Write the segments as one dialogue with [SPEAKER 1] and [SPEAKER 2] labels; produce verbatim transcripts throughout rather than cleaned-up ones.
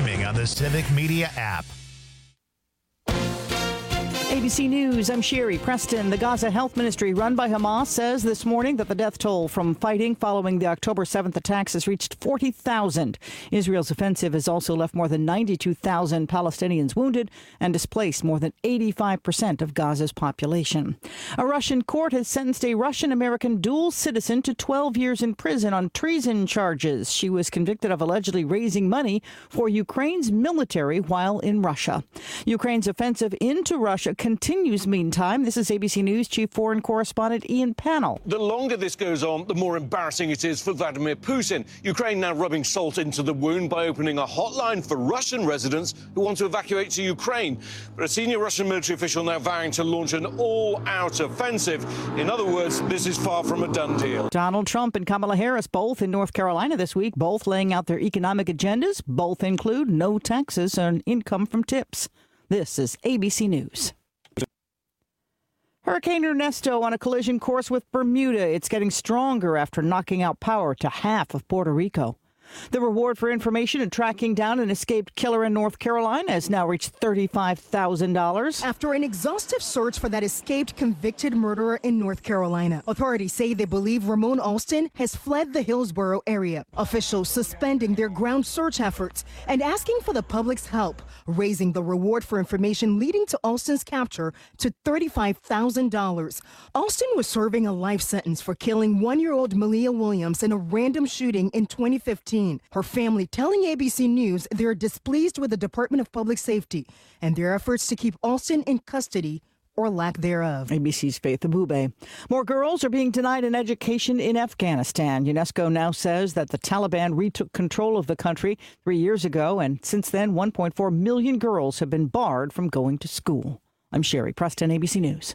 [SPEAKER 1] streaming on the Civic Media app.
[SPEAKER 2] A B C News, I'm Sherry Preston. The Gaza Health Ministry, run by Hamas, says this morning that the death toll from fighting following the October seventh attacks has reached forty thousand. Israel's offensive has also left more than ninety-two thousand Palestinians wounded and displaced more than eighty-five percent of Gaza's population. A Russian court has sentenced a Russian-American dual citizen to twelve years in prison on treason charges. She was convicted of allegedly raising money for Ukraine's military while in Russia. Ukraine's offensive into Russia continues meantime. This is A B C News Chief Foreign Correspondent Ian Pannell.
[SPEAKER 3] The longer this goes on, the more embarrassing it is for Vladimir Putin. Ukraine now rubbing salt into the wound by opening a hotline for Russian residents who want to evacuate to Ukraine. But a senior Russian military official now vowing to launch an all-out offensive. In other words, this is far from a done deal.
[SPEAKER 2] Donald Trump and Kamala Harris both in North Carolina this week, both laying out their economic agendas. Both include no taxes on income from tips. This is A B C News. Hurricane Ernesto on a collision course with Bermuda. It's getting stronger after knocking out power to half of Puerto Rico. The reward for information and tracking down an escaped killer in North Carolina has now reached thirty-five thousand dollars.
[SPEAKER 4] After an exhaustive search for that escaped convicted murderer in North Carolina, authorities say they believe Ramon Alston has fled the Hillsborough area. Officials suspending their ground search efforts and asking for the public's help, raising the reward for information leading to Alston's capture to thirty-five thousand dollars. Alston was serving a life sentence for killing one-year-old Malia Williams in a random shooting in twenty fifteen. Her family telling A B C News they're displeased with the Department of Public Safety and their efforts to keep Alston in custody or lack thereof.
[SPEAKER 2] A B C's Faith Abube. More girls are being denied an education in Afghanistan. UNESCO now says that the Taliban retook control of the country three years ago, and since then, one point four million girls have been barred from going to school. I'm Sherry Preston, A B C News.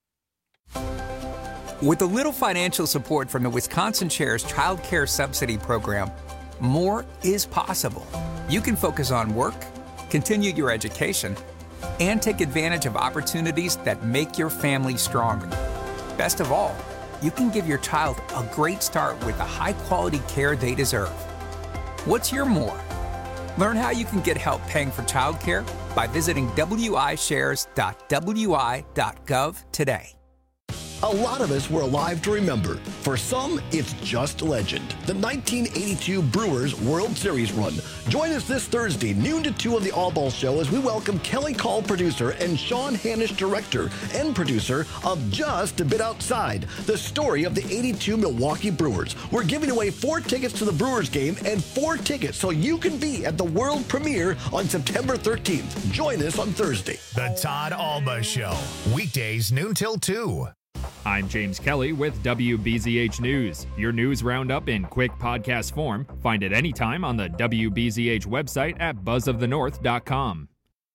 [SPEAKER 5] With a little financial support from the Wisconsin Shares Child Care Subsidy Program, more is possible. You can focus on work, continue your education, and take advantage of opportunities that make your family stronger. Best of all, you can give your child a great start with the high-quality care they deserve. What's your more? Learn how you can get help paying for childcare by visiting w i shares dot w i dot gov today.
[SPEAKER 6] A lot of us were alive to remember. For some, it's just legend. The nineteen eighty-two Brewers World Series run. Join us this Thursday, noon to two on the All Ball Show as we welcome Kelly Call, producer, and Sean Hanisch, director and producer of Just a Bit Outside, the story of the eighty-two Milwaukee Brewers. We're giving away four tickets to the Brewers game and four tickets so you can be at the world premiere on September thirteenth. Join us on Thursday.
[SPEAKER 1] The Todd Alba Show, weekdays noon till two.
[SPEAKER 7] I'm James Kelly with W B Z H News. Your news roundup in quick podcast form. Find it anytime on the W B Z H website at buzz of the north dot com.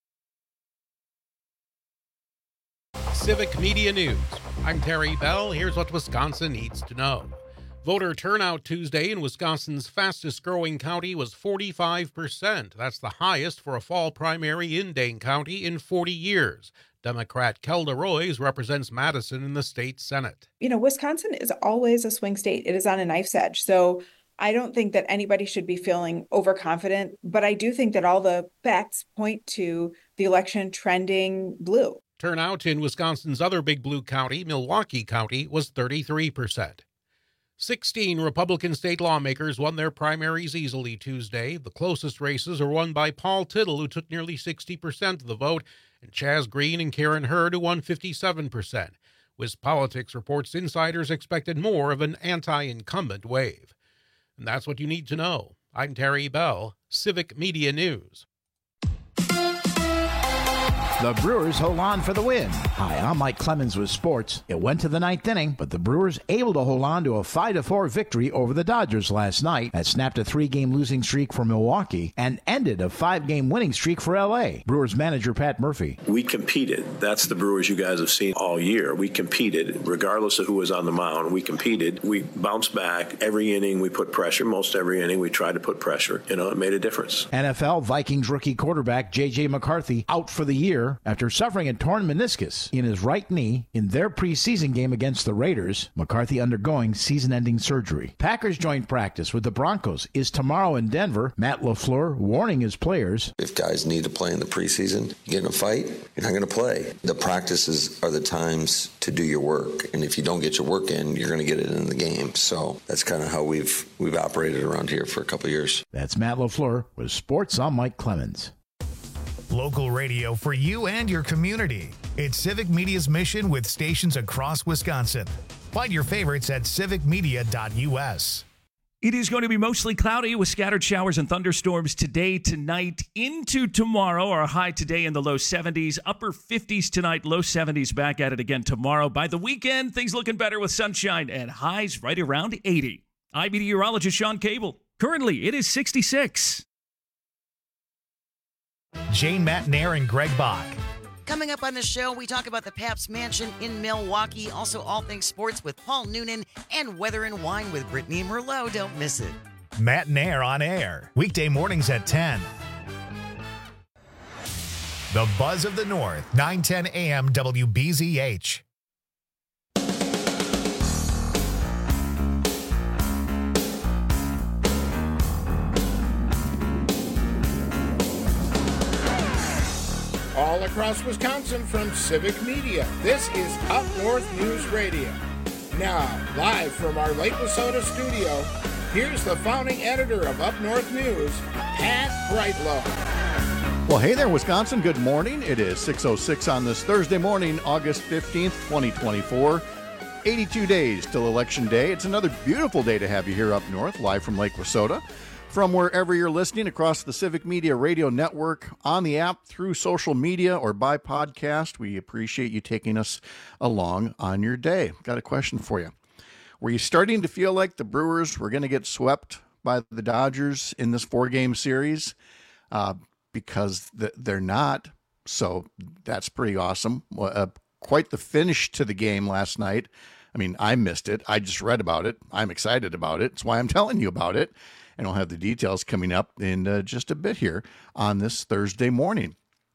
[SPEAKER 8] Civic Media News. I'm Terry Bell. Here's what Wisconsin needs to know. Voter turnout Tuesday in Wisconsin's fastest growing county was forty-five percent. That's the highest for a fall primary in Dane County in forty years. Democrat Kelda Roys represents Madison in the state Senate.
[SPEAKER 9] You know, Wisconsin is always a swing state. It is on a knife's edge. So I don't think that anybody should be feeling overconfident, but I do think that all the facts point to the election trending blue.
[SPEAKER 8] Turnout in Wisconsin's other big blue county, Milwaukee County, was thirty-three percent. sixteen Republican state lawmakers won their primaries easily Tuesday. The closest races are won by Paul Tittle, who took nearly sixty percent of the vote, and Chaz Green and Karen Hurd, who won fifty-seven percent. WisPolitics reports insiders expected more of an anti-incumbent wave. And that's what you need to know. I'm Terry Bell, Civic Media News.
[SPEAKER 10] The Brewers hold on for the win. Hi, I'm Mike Clemens with sports. It went to the ninth inning, but the Brewers able to hold on to a five to four victory over the Dodgers last night that snapped a three-game losing streak for Milwaukee and ended a five-game winning streak for L A. Brewers manager Pat Murphy.
[SPEAKER 11] We competed. That's the Brewers you guys have seen all year. We competed, regardless of who was on the mound. We competed. We bounced back. Every inning we put pressure. Most every inning we tried to put pressure. You know, it made a difference.
[SPEAKER 10] N F L Vikings rookie quarterback J J McCarthy out for the year Fluhr after suffering a torn meniscus in his right knee in their preseason game against the Raiders. McCarthy undergoing season-ending surgery. Packers joint practice with the Broncos is tomorrow in Denver. Matt LaFleur warning his players.
[SPEAKER 12] If guys need to play in the preseason, you get in a fight, you're not going to play. The practices are the times to do your work, and if you don't get your work in, you're going to get it in the game. So that's kind of how we've we've operated around here for a couple of years.
[SPEAKER 10] That's Matt LaFleur with Sports. I'm Mike Clemens.
[SPEAKER 1] Local radio for you and your community. It's Civic Media's mission with stations across Wisconsin. Find your favorites at civic media dot u s.
[SPEAKER 13] It is going to be mostly cloudy with scattered showers and thunderstorms today, tonight, into tomorrow. Our high today in the low seventies, upper fifties tonight, low seventies back at it again tomorrow. By the weekend, things looking better with sunshine and highs right around eighty. I'm meteorologist Sean Cable. Currently, it is sixty-six.
[SPEAKER 1] Jane Matnair and Greg Bach.
[SPEAKER 14] Coming up on the show, we talk about the Pabst Mansion in Milwaukee, also all things sports with Paul Noonan, and Weather and Wine with Brittany Merlot. Don't miss it.
[SPEAKER 1] Matnair on air, weekday mornings at ten. The Buzz of the North, nine ten a m W B Z H.
[SPEAKER 15] All across Wisconsin from Civic Media, this is Up North News Radio. Now, live from our Lake Wissota studio, here's the founding editor of Up North News, Pat Brightlow.
[SPEAKER 16] Well, hey there, Wisconsin. Good morning. It is six oh six on this Thursday morning, August fifteenth, twenty twenty-four. eighty-two days till Election Day. It's another beautiful day to have you here up north, live from Lake Wissota. From wherever you're listening across the Civic Media Radio Network, on the app, through social media, or by podcast, we appreciate you taking us along on your day. Got a question for you. Were you starting to feel like the Brewers were going to get swept by the Dodgers in this four-game series? Uh, because th- they're not, so that's pretty awesome. Uh, quite the finish to the game last night. I mean, I missed it. I just read about it. I'm excited about it. That's why I'm telling you about it. And I'll have the details coming up in uh, just a bit here on this Thursday morning.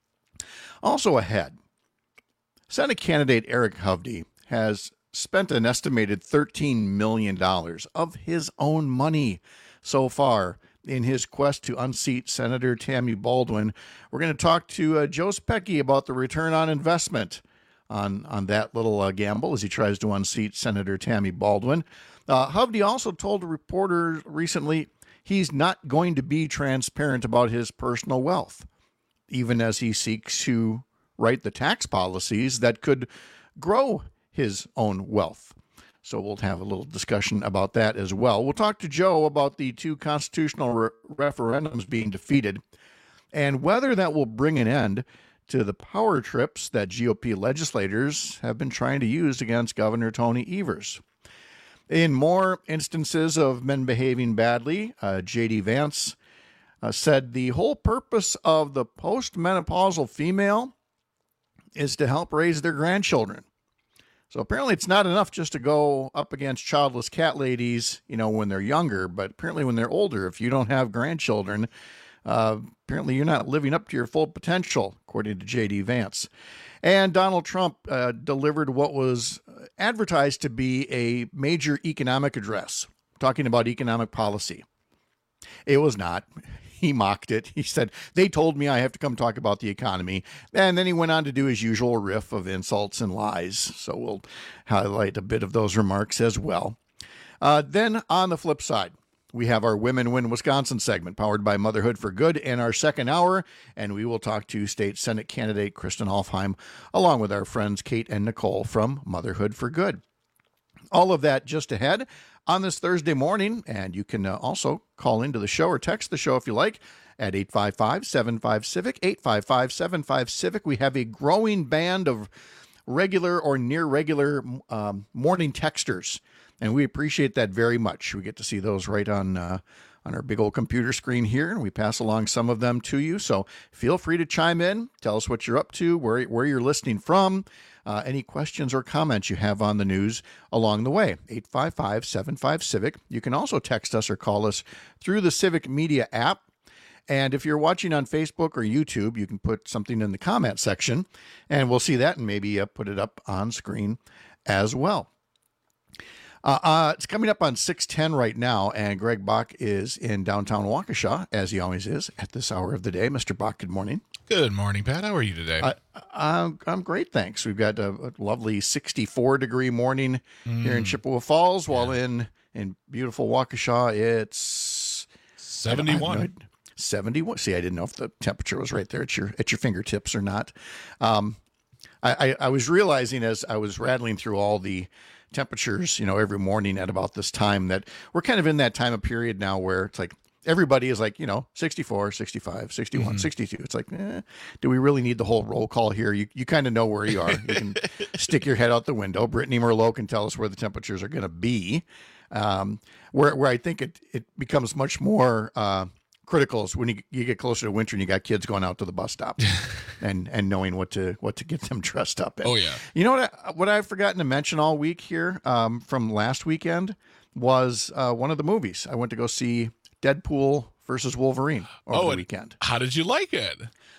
[SPEAKER 16] Also ahead, Senate candidate Eric Hovde has spent an estimated thirteen million dollars of his own money so far in his quest to unseat Senator Tammy Baldwin. We're going to talk to uh, Joe Specky about the return on investment on, on that little uh, gamble as he tries to unseat Senator Tammy Baldwin. Uh, Hovde also told a reporter recently he's not going to be transparent about his personal wealth, even as he seeks to write the tax policies that could grow his own wealth. So we'll have a little discussion about that as well. We'll talk to Joe about the two constitutional re- referendums being defeated and whether that will bring an end to the power trips that G O P legislators have been trying to use against Governor Tony Evers. In more instances of men behaving badly, uh, J D Vance uh, said the whole purpose of the postmenopausal female is to help raise their grandchildren. So apparently it's not enough just to go up against childless cat ladies, you know, when they're younger, but apparently when they're older, if you don't have grandchildren, uh, apparently you're not living up to your full potential, according to J D Vance. And Donald Trump uh, delivered what was advertised to be a major economic address, talking about economic policy. It was not. He mocked it. He said, they told me I have to come talk about the economy. And then he went on to do his usual riff of insults and lies. So we'll highlight a bit of those remarks as well. Uh, then on the flip side, we have our Women Win Wisconsin segment powered by Motherhood for Good in our second hour, and we will talk to State Senate candidate Kristen Hofheim, along with our friends Kate and Nicole from Motherhood for Good. All of that just ahead on this Thursday morning, and you can uh, also call into the show or text the show if you like at eight five five, seven five, CIVIC, eight five five, seven five, CIVIC. We have a growing band of regular or near regular um, morning texters, and we appreciate that very much. We get to see those right on uh, on our big old computer screen here, and we pass along some of them to you. So feel free to chime in, tell us what you're up to, where where you're listening from, uh, any questions or comments you have on the news along the way. eight five five, seven five, CIVIC. You can also text us or call us through the Civic Media app. And if you're watching on Facebook or YouTube, you can put something in the comment section, and we'll see that and maybe uh, put it up on screen as well. Uh, uh, it's coming up on six ten right now, and Greg Bach is in downtown Waukesha, as he always is, at this hour of the day. Mister Bach, good morning.
[SPEAKER 17] Good morning, Pat. How are you today?
[SPEAKER 16] Uh, I'm, I'm great, thanks. We've got a, a lovely sixty-four degree morning mm. here in Chippewa Falls, while yeah. in, in beautiful Waukesha, it's
[SPEAKER 17] seventy-one.
[SPEAKER 16] seventy-one. See, I didn't know if the temperature was right there at your at your fingertips or not. Um, I, I, I was realizing as I was rattling through all the temperatures, you know, every morning at about this time, that we're kind of in that time of period now where it's like everybody is like, you know, sixty-four, sixty-five, sixty-one, mm-hmm. sixty-two. It's like, eh, do we really need the whole roll call here? You you kind of know where you are. You can stick your head out the window. Brittany Merlot can tell us where the temperatures are going to be. Um, where where I think it, it becomes much more uh, critical is when you, you get closer to winter and you got kids going out to the bus stops and, and knowing what to what to get them dressed up in.
[SPEAKER 17] Oh, yeah.
[SPEAKER 16] You know what I, what I've forgotten to mention all week here um, from last weekend was uh, one of the movies. I went to go see Deadpool versus Wolverine over
[SPEAKER 17] oh,
[SPEAKER 16] the weekend.
[SPEAKER 17] How did you like it?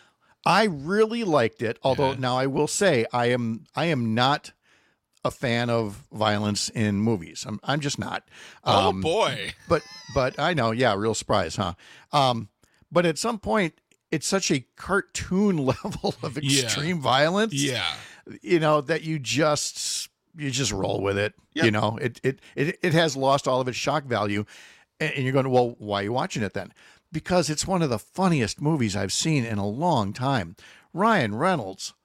[SPEAKER 16] I really liked it. Although yeah. now I will say I am I am not a fan of violence in movies. I'm I'm just not.
[SPEAKER 17] Um, oh boy.
[SPEAKER 16] But but I know, yeah, real surprise, huh? Um, but at some point it's such a cartoon level of extreme
[SPEAKER 17] yeah.
[SPEAKER 16] violence.
[SPEAKER 17] Yeah.
[SPEAKER 16] You know, that you just you just roll with it. Yep. You know, it it it it has lost all of its shock value. And you're going, well, why are you watching it then? Because it's one of the funniest movies I've seen in a long time. Ryan Reynolds,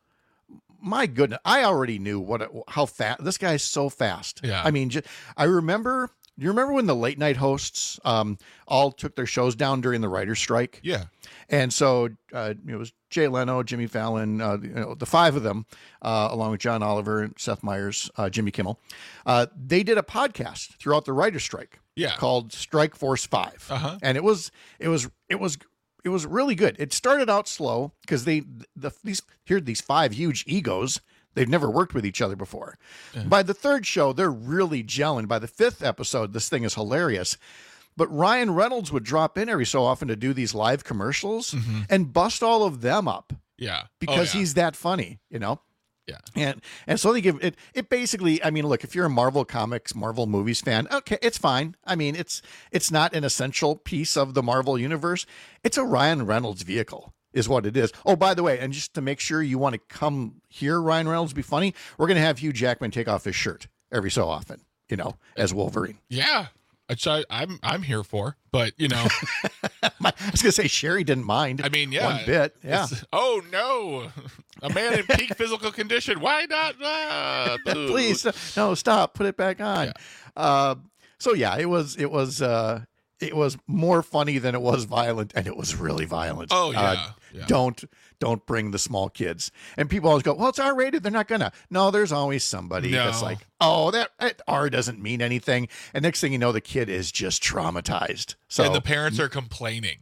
[SPEAKER 16] my goodness, I already knew what how fast this guy's so fast.
[SPEAKER 17] Yeah.
[SPEAKER 16] I mean, just, I remember. Do you remember when the late night hosts um, all took their shows down during the writer's strike?
[SPEAKER 17] Yeah.
[SPEAKER 16] And so uh, it was Jay Leno, Jimmy Fallon, uh, you know, the five of them, uh, along with John Oliver, Seth Meyers, uh, Jimmy Kimmel. Uh, they did a podcast throughout the writer's strike.
[SPEAKER 17] Yeah.
[SPEAKER 16] Called Strike Force Five.
[SPEAKER 17] Uh-huh.
[SPEAKER 16] And it was it was it was it was really good. It started out slow because they the these here these five huge egos. They've never worked with each other before. Yeah. By the third show, they're really gelling. By the fifth episode, this thing is hilarious. But Ryan Reynolds would drop in every so often to do these live commercials mm-hmm. and bust all of them up.
[SPEAKER 17] Yeah.
[SPEAKER 16] Because
[SPEAKER 17] oh, yeah.
[SPEAKER 16] he's that funny, you know?
[SPEAKER 17] Yeah.
[SPEAKER 16] And and so they give it, it basically, I mean, look, if you're a Marvel Comics, Marvel movies fan, okay, it's fine. I mean, it's it's not an essential piece of the Marvel universe. It's a Ryan Reynolds vehicle. Is what it is. Oh, by the way, and just to make sure you want to come hear Ryan Reynolds be funny, we're going to have Hugh Jackman take off his shirt every so often, you know, as Wolverine.
[SPEAKER 17] Yeah, which I, I'm I'm here for, but you know,
[SPEAKER 16] I was going to say Sherry didn't mind.
[SPEAKER 17] I mean, yeah,
[SPEAKER 16] one bit. Yeah.
[SPEAKER 17] Oh no, a man in peak physical condition. Why not? Ah,
[SPEAKER 16] Please, no, stop. Put it back on. Yeah. Uh, so yeah, it was it was. Uh, It was more funny than it was violent, and it was really violent.
[SPEAKER 17] Oh, yeah.
[SPEAKER 16] Uh, yeah. Don't don't bring the small kids. And people always go, well, it's R-rated. They're not going to. No, there's always somebody
[SPEAKER 17] no.
[SPEAKER 16] that's like, oh, that, that R doesn't mean anything. And next thing you know, the kid is just traumatized. So
[SPEAKER 17] and the parents are complaining.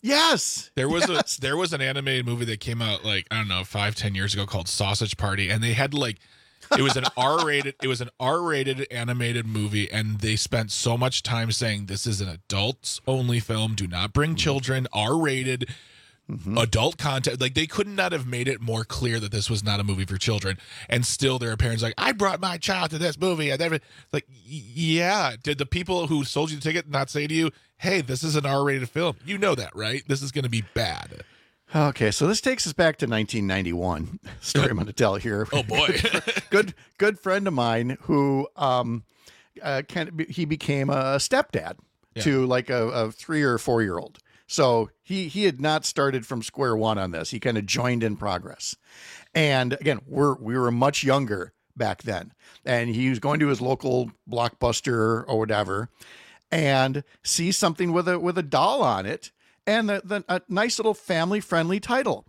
[SPEAKER 16] Yes.
[SPEAKER 17] There was
[SPEAKER 16] yes.
[SPEAKER 17] a there was an animated movie that came out like, I don't know, five, ten years ago called Sausage Party, and they had like It was an R-rated. It was an R-rated animated movie, and they spent so much time saying this is an adults-only film. Do not bring children. R-rated, mm-hmm. adult content. Like they could not have made it more clear that this was not a movie for children. And still, there are parents like, I brought my child to this movie. And every, like, yeah, did the people who sold you the ticket not say to you, "Hey, this is an R-rated film"? You know that, right? This is going to be bad.
[SPEAKER 16] Okay, so this takes us back to nineteen ninety-one. Story I'm going to tell here.
[SPEAKER 17] Oh boy,
[SPEAKER 16] good good friend of mine who um, uh, can he became a stepdad yeah. to like a, a three or four year old. So he he had not started from square one on this. He kind of joined in progress. And again, we're we were much younger back then, and he was going to his local Blockbuster or whatever, and sees something with a with a doll on it. And the, the, a nice little family-friendly title.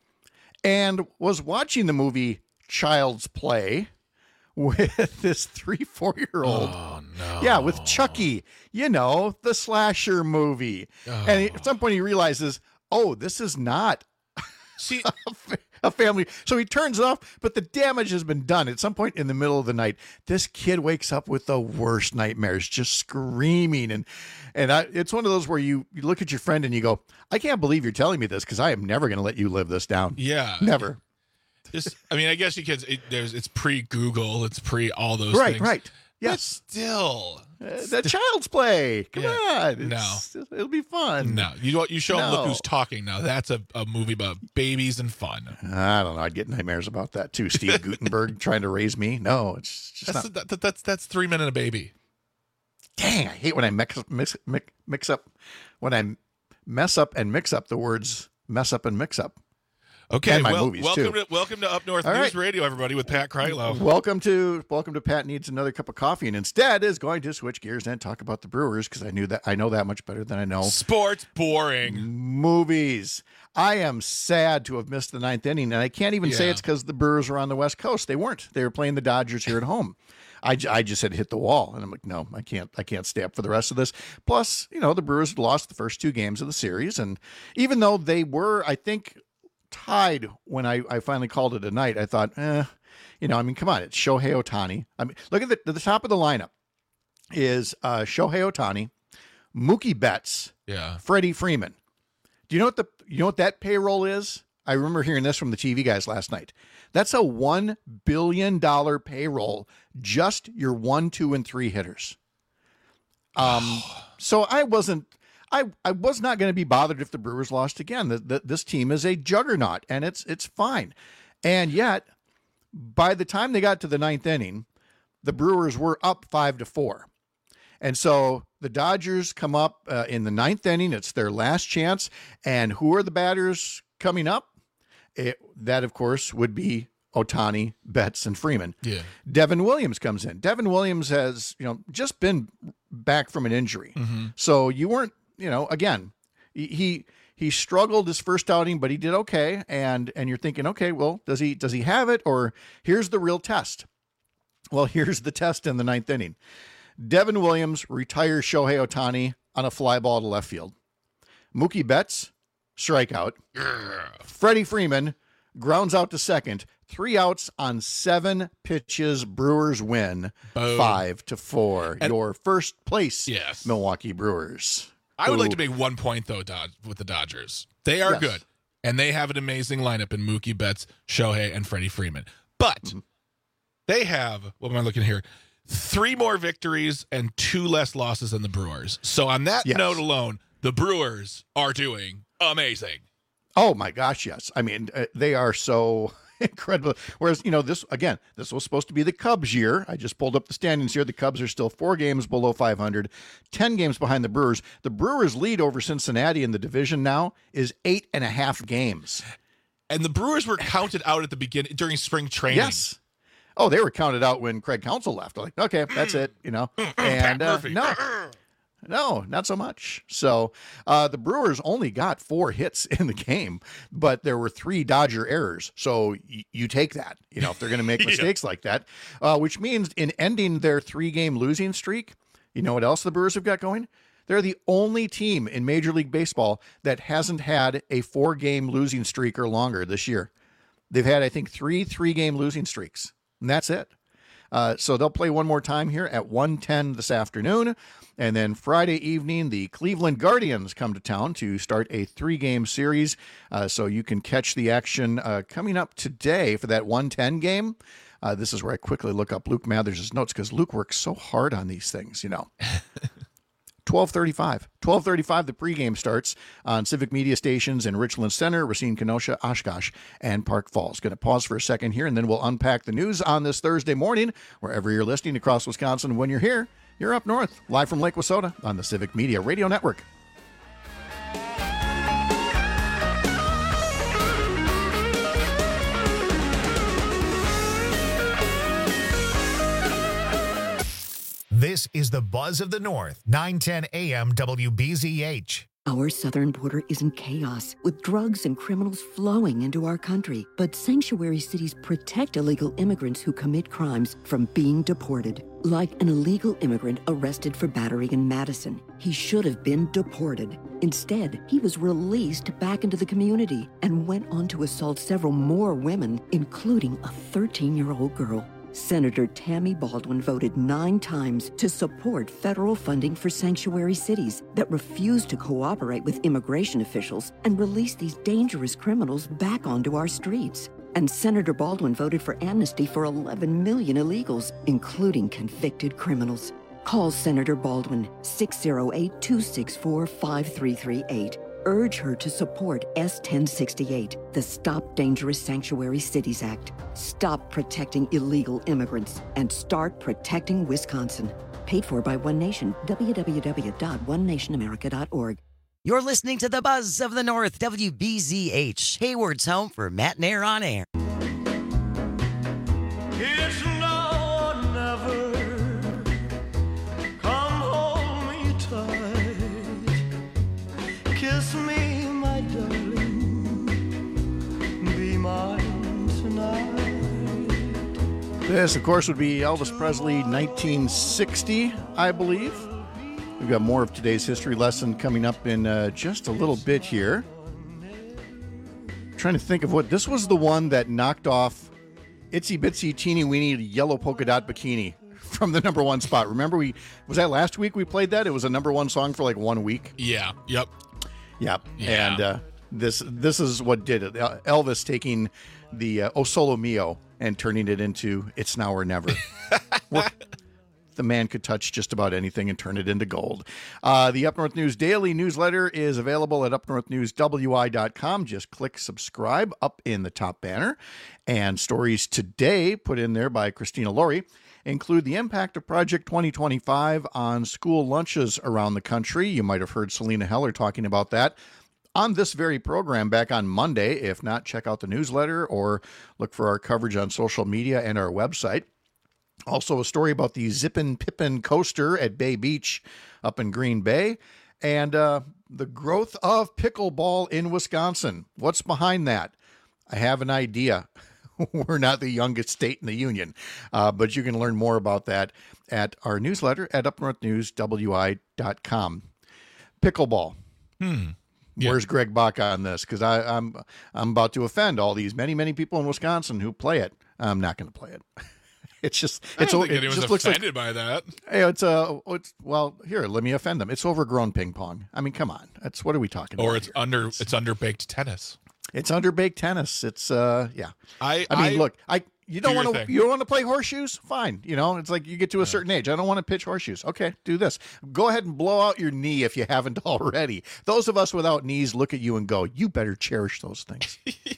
[SPEAKER 16] And was watching the movie Child's Play with this three, four-year-old.
[SPEAKER 17] Oh, no.
[SPEAKER 16] Yeah, with Chucky, you know, the slasher movie. Oh. And he, at some point he realizes, oh, this is not
[SPEAKER 17] See,
[SPEAKER 16] a, a family. So he turns it off, but the damage has been done. At some point in the middle of the night, this kid wakes up with the worst nightmares, just screaming. And and I, it's one of those where you, you look at your friend and you go, I can't believe you're telling me this because I am never going to let you live this down.
[SPEAKER 17] Yeah.
[SPEAKER 16] Never.
[SPEAKER 17] Just, I mean, I guess you kids, it, there's, it's pre-Google, it's pre all those
[SPEAKER 16] right,
[SPEAKER 17] things.
[SPEAKER 16] Right, right.
[SPEAKER 17] Yes. But still.
[SPEAKER 16] Uh, the child's play. Come
[SPEAKER 17] yeah.
[SPEAKER 16] on.
[SPEAKER 17] No.
[SPEAKER 16] It'll be fun.
[SPEAKER 17] No. You you show them
[SPEAKER 16] no.
[SPEAKER 17] Look Who's Talking now. That's a, a movie about babies and fun.
[SPEAKER 16] I don't know. I'd get nightmares about that too. Steve Guttenberg trying to raise me. No, it's just
[SPEAKER 17] that's,
[SPEAKER 16] not.
[SPEAKER 17] That, that, that's that's Three Men and a Baby.
[SPEAKER 16] Dang, I hate when I mix, mix, mix, mix up, when I mess up and mix up the words mess up and mix up.
[SPEAKER 17] Okay,
[SPEAKER 16] my
[SPEAKER 17] well,
[SPEAKER 16] movies
[SPEAKER 17] welcome
[SPEAKER 16] too.
[SPEAKER 17] to welcome to Up North
[SPEAKER 16] All
[SPEAKER 17] News
[SPEAKER 16] right.
[SPEAKER 17] Radio, everybody, with Pat Kreitlow.
[SPEAKER 16] Welcome to welcome to Pat Needs Another Cup of Coffee, and instead is going to switch gears and talk about the Brewers because I knew that I know that much better than I know
[SPEAKER 17] sports. Boring
[SPEAKER 16] movies. I am sad to have missed the ninth inning, and I can't even
[SPEAKER 17] yeah.
[SPEAKER 16] say it's because the Brewers were on the West Coast. They weren't. They were playing the Dodgers here at home. I, I just had hit the wall, and I'm like, no, I can't. I can't stay up for the rest of this. Plus, you know, the Brewers had lost the first two games of the series, and even though they were, I think, tied when I, I finally called it a night, I thought, eh, you know, I mean, come on, it's Shohei Ohtani. I mean, look at the, the top of the lineup is uh, Shohei Ohtani, Mookie Betts,
[SPEAKER 17] yeah,
[SPEAKER 16] Freddie Freeman. Do you know what the you know what that payroll is? I remember hearing this from the T V guys last night. That's a one billion dollars payroll, just your one, two, and three hitters. Um, so I wasn't, I, I was not going to be bothered if the Brewers lost again. The, the, this team is a juggernaut, and it's it's fine. And yet, by the time they got to the ninth inning, the Brewers were up five to four. And so the Dodgers come up uh, in the ninth inning. It's their last chance. And who are the batters coming up? It, that, of course, would be Ohtani, Betts, and Freeman.
[SPEAKER 17] Yeah.
[SPEAKER 16] Devin Williams comes in. Devin Williams has, you know, just been back from an injury.
[SPEAKER 17] Mm-hmm.
[SPEAKER 16] So you weren't, you know, again, he he struggled his first outing, but he did okay. And and you're thinking, okay, well, does he does he have it? Or here's the real test. Well, here's the test in the ninth inning. Devin Williams retires Shohei Ohtani on a fly ball to left field. Mookie Betts, strikeout. Freddie Freeman grounds out to second. Three outs on seven pitches. Brewers win
[SPEAKER 17] Boom.
[SPEAKER 16] five to four.
[SPEAKER 17] And
[SPEAKER 16] Your first place,
[SPEAKER 17] yes.
[SPEAKER 16] Milwaukee Brewers.
[SPEAKER 17] I would
[SPEAKER 16] Ooh.
[SPEAKER 17] like to make one point though, Dod- with the Dodgers. They are
[SPEAKER 16] Yes.
[SPEAKER 17] good, and they have an amazing lineup in Mookie Betts, Shohei, and Freddie Freeman. But
[SPEAKER 16] Mm-hmm.
[SPEAKER 17] they have, what am I looking here? Three more victories and two less losses than the Brewers. So on that
[SPEAKER 16] Yes.
[SPEAKER 17] note alone, the Brewers are doing amazing.
[SPEAKER 16] Oh my gosh, yes. I mean, uh, they are so incredible. Whereas, you know, this, again, this was supposed to be the Cubs year. I just pulled up the standings here. The Cubs are still four games below five hundred, ten games behind the Brewers. The Brewers' lead over Cincinnati in the division now is eight and a half games.
[SPEAKER 17] And the Brewers were counted out at the beginning during spring training.
[SPEAKER 16] Yes. Oh, they were counted out when Craig Counsell left. Like, okay, that's it, you know. And uh, no, no, not so much. So uh, the Brewers only got four hits in the game, but there were three Dodger errors. So y- you take that, you know, if they're going to make
[SPEAKER 17] Yeah.
[SPEAKER 16] mistakes like that, uh, which means in ending their three-game losing streak, you know what else the Brewers have got going? They're the only team in Major League Baseball that hasn't had a four-game losing streak or longer this year. They've had, I think, three three-game losing streaks. And that's it. Uh, so they'll play one more time here at one ten this afternoon. And then Friday evening, the Cleveland Guardians come to town to start a three-game series. Uh, so you can catch the action uh, coming up today for that one ten game. Uh, this is where I quickly look up Luke Mathers' notes because Luke works so hard on these things, you know. twelve thirty-five. twelve thirty-five, the pregame starts on Civic Media Stations in Richland Center, Racine, Kenosha, Oshkosh, and Park Falls. Going to pause for a second here, and then we'll unpack the news on this Thursday morning, wherever you're listening across Wisconsin. When you're here, you're up north, live from Lake Wissota on the Civic Media Radio Network.
[SPEAKER 1] This is the Buzz of the North, nine ten A M W B Z H.
[SPEAKER 18] Our southern border is in chaos, with drugs and criminals flowing into our country. But sanctuary cities protect illegal immigrants who commit crimes from being deported. Like an illegal immigrant arrested for battery in Madison. He should have been deported. Instead, he was released back into the community and went on to assault several more women, including a thirteen-year-old girl. Senator Tammy Baldwin voted nine times to support federal funding for sanctuary cities that refuse to cooperate with immigration officials and release these dangerous criminals back onto our streets. And Senator Baldwin voted for amnesty for eleven million illegals, including convicted criminals. Call Senator Baldwin, six oh eight, two six four, five three three eight. Urge her to support S ten sixty-eight, the Stop Dangerous Sanctuary Cities Act. Stop protecting illegal immigrants and start protecting Wisconsin. Paid for by One Nation, w w w dot one nation america dot org.
[SPEAKER 14] You're listening to the Buzz of the North, W B Z H, Hayward's home for Matt and Air on Air.
[SPEAKER 19] It's now or never. Come hold me tight. Kiss me, my darling. Be mine tonight.
[SPEAKER 16] This, of course, would be Elvis Presley, nineteen sixty, I believe. We've got more of today's history lesson coming up in uh, just a little bit here. I'm trying to think of what this was, the one that knocked off Itsy Bitsy Teeny Weeny Yellow Polka Dot Bikini from the number one spot. Remember, we was that last week we played that? It was a number one song for like one week.
[SPEAKER 17] Yeah. Yep.
[SPEAKER 16] Yep.
[SPEAKER 17] Yeah.
[SPEAKER 16] And uh, this this is what did it. Elvis taking the uh, O Solo Mio and turning it into It's Now or Never. The man could touch just about anything and turn it into gold. Uh, the Up North News Daily newsletter is available at up north news w i dot com. Just click subscribe up in the top banner. And stories today, put in there by Christina Laurie, include the impact of Project twenty twenty-five on school lunches around the country. You might have heard Selena Heller talking about that on this very program back on Monday. If not, check out the newsletter or look for our coverage on social media and our website. Also, a story about the Zippin' Pippin coaster at Bay Beach up in Green Bay, and uh, the growth of pickleball in Wisconsin. What's behind that? I have an idea. We're not the youngest state in the union, uh, but you can learn more about that at our newsletter at up north news w i dot com. Pickleball.
[SPEAKER 17] Hmm.
[SPEAKER 16] Yeah. Where's Greg Bach on this? Because I'm I'm about to offend all these many, many people in Wisconsin who play it. I'm not going to play it. It's just,
[SPEAKER 17] I
[SPEAKER 16] it's
[SPEAKER 17] don't
[SPEAKER 16] o-
[SPEAKER 17] think
[SPEAKER 16] it
[SPEAKER 17] anyone's
[SPEAKER 16] just looks
[SPEAKER 17] offended
[SPEAKER 16] like,
[SPEAKER 17] by that.
[SPEAKER 16] Hey, it's uh, it's well, here, let me offend them. It's overgrown ping pong. I mean, come on, that's what are we talking about?
[SPEAKER 17] Or it's
[SPEAKER 16] here?
[SPEAKER 17] under, it's underbaked tennis.
[SPEAKER 16] It's underbaked tennis. It's uh, yeah.
[SPEAKER 17] I,
[SPEAKER 16] I mean,
[SPEAKER 17] I-
[SPEAKER 16] look, I you don't
[SPEAKER 17] Do your
[SPEAKER 16] want to
[SPEAKER 17] thing.
[SPEAKER 16] you don't want to play horseshoes? Fine, you know, it's like you get to a certain age. I don't want to pitch horseshoes. Okay, do this. Go ahead and blow out your knee if you haven't already. Those of us without knees look at you and go, you better cherish those things.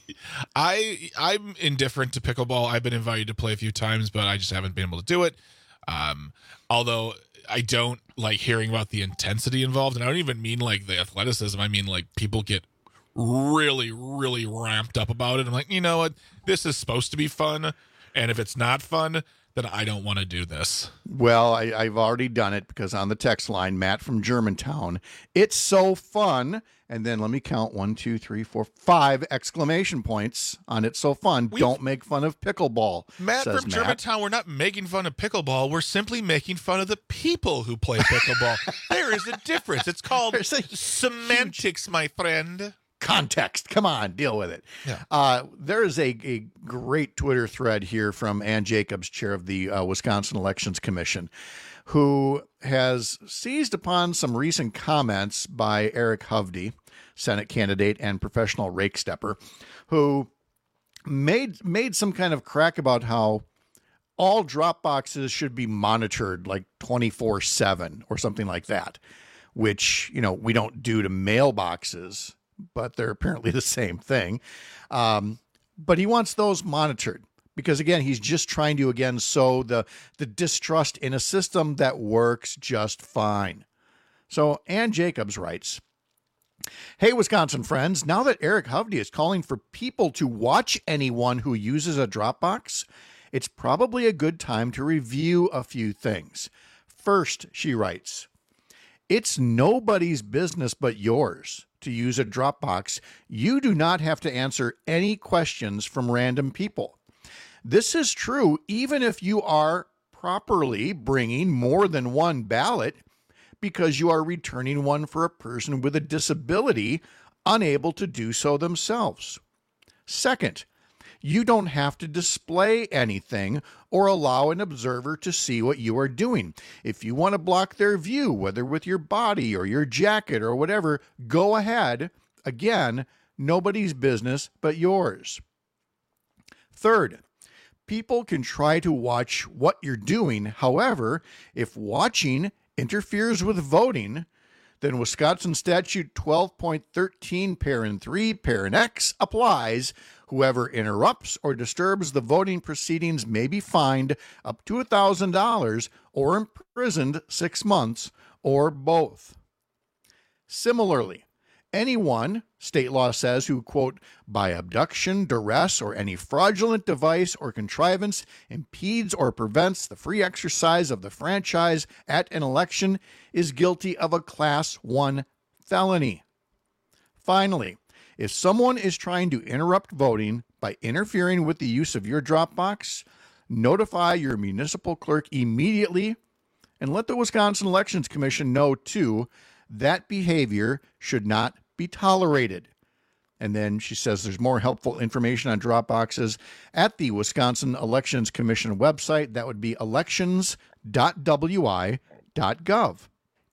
[SPEAKER 17] I I'm indifferent to pickleball. I've been invited to play a few times, but I just haven't been able to do it. Um, although I don't like hearing about the intensity involved, and I don't even mean like the athleticism. I mean like people get really, really ramped up about it. I'm like, you know what? This is supposed to be fun, and if it's not fun, then I don't want to do this.
[SPEAKER 16] Well, I, I've already done it because on the text line, Matt from Germantown, it's so fun. And then let me count one, two, three, four, five exclamation points on it's so fun.
[SPEAKER 17] We've-
[SPEAKER 16] Don't make fun of pickleball.
[SPEAKER 17] Matt
[SPEAKER 16] says
[SPEAKER 17] from
[SPEAKER 16] Matt.
[SPEAKER 17] Germantown, we're not making fun of pickleball. We're simply making fun of the people who play pickleball. There is a difference. It's called semantics, my friend.
[SPEAKER 16] Context. Come on, deal with it.
[SPEAKER 17] Yeah.
[SPEAKER 16] Uh, there is a, a great Twitter thread here from Ann Jacobs, chair of the uh, Wisconsin Elections Commission, who has seized upon some recent comments by Eric Hovde, Senate candidate and professional rake stepper, who made made some kind of crack about how all drop boxes should be monitored like twenty-four seven or something like that, which, you know, we don't do to mailboxes, but they're apparently the same thing. Um, but he wants those monitored because, again, he's just trying to, again, sow the, the distrust in a system that works just fine. So Ann Jacobs writes, "Hey, Wisconsin friends, now that Eric Hovde is calling for people to watch anyone who uses a Dropbox, it's probably a good time to review a few things. First," she writes, It's nobody's business but yours to use a Dropbox. You do not have to answer any questions from random people. This is true even if you are properly bringing more than one ballot, because you are returning one for a person with a disability unable to do so themselves. Second, you don't have to display anything or allow an observer to see what you are doing. If you want to block their view, whether with your body or your jacket or whatever, go ahead. Again, nobody's business but yours. Third, people can try to watch what you're doing. However, if watching interferes with voting, then Wisconsin Statute twelve point thirteen, Parent three, Parent X applies. Whoever interrupts or disturbs the voting proceedings may be fined up to one thousand dollars or imprisoned six months or both. Similarly, anyone, state law says, who, quote, by abduction, duress, or any fraudulent device or contrivance impedes or prevents the free exercise of the franchise at an election is guilty of a Class one felony. Finally, if someone is trying to interrupt voting by interfering with the use of your Dropbox, notify your municipal clerk immediately and let the Wisconsin Elections Commission know, too, that behavior should not be tolerated. And then she says there's more helpful information on Dropboxes at the Wisconsin Elections Commission website. That would be elections dot w i dot gov.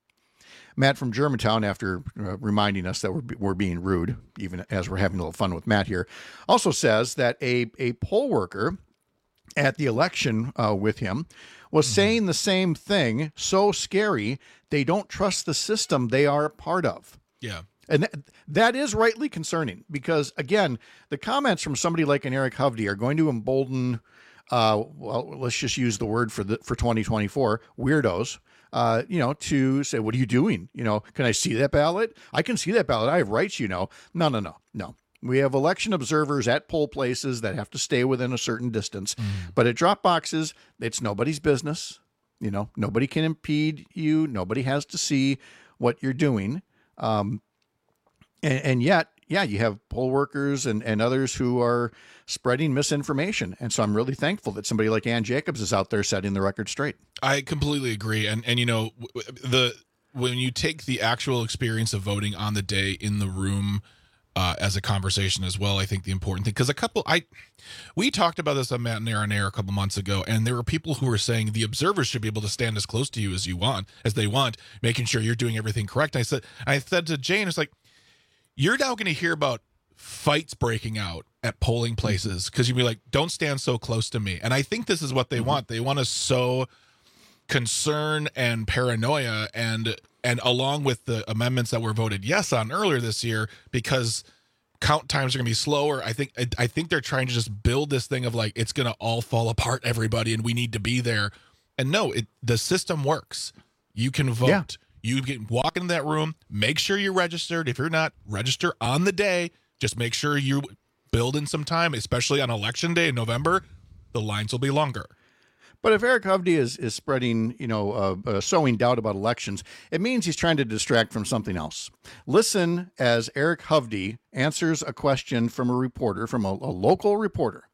[SPEAKER 16] Matt from Germantown, after uh, reminding us that we're, we're being rude, even as we're having a little fun with Matt here, also says that a, a poll worker at the election uh, with him was mm-hmm. saying the same thing, so scary, they don't trust the system they are a part of.
[SPEAKER 17] Yeah.
[SPEAKER 16] And that, that is rightly concerning because, again, the comments from somebody like an Eric Hovde are going to embolden, uh, well, let's just use the word for the for twenty twenty-four, weirdos, uh, you know, to say, what are you doing? You know, can I see that ballot? I can see that ballot. I have rights, you know. No, no, no, no. We have election observers at poll places that have to stay within a certain distance. Mm. But at drop boxes, it's nobody's business. You know, nobody can impede you. Nobody has to see what you're doing. Um, and, and yet, yeah, you have poll workers and, and others who are spreading misinformation. And so I'm really thankful that somebody like Ann Jacobs is out there setting the record straight.
[SPEAKER 17] I completely agree. And, and you know, the when you take the actual experience of voting on the day in the room uh, as a conversation as well, I think the important thing, because a couple, I, we talked about this on Matt and Air on Air a couple months ago, and there were people who were saying the observers should be able to stand as close to you as you want, as they want, making sure you're doing everything correct. And I said, I said to Jane, it's like, you're now going to hear about fights breaking out at polling places because you'll be like, don't stand so close to me. And I think this is what they mm-hmm. want. They want to sow concern and paranoia, and and along with the amendments that were voted yes on earlier this year, because count times are going to be slower. I think I think they're trying to just build this thing of like, it's going to all fall apart, everybody, and we need to be there. And no, it the system works. You can vote. Yeah. You can walk into that room, make sure you're registered. If you're not, register on the day. Just make sure you build in some time, especially on election day in November. The lines will be longer.
[SPEAKER 16] But if Eric Hovde is, is spreading, you know, uh, uh, sowing doubt about elections, it means he's trying to distract from something else. Listen as Eric Hovde answers a question from a reporter, from a, a local reporter,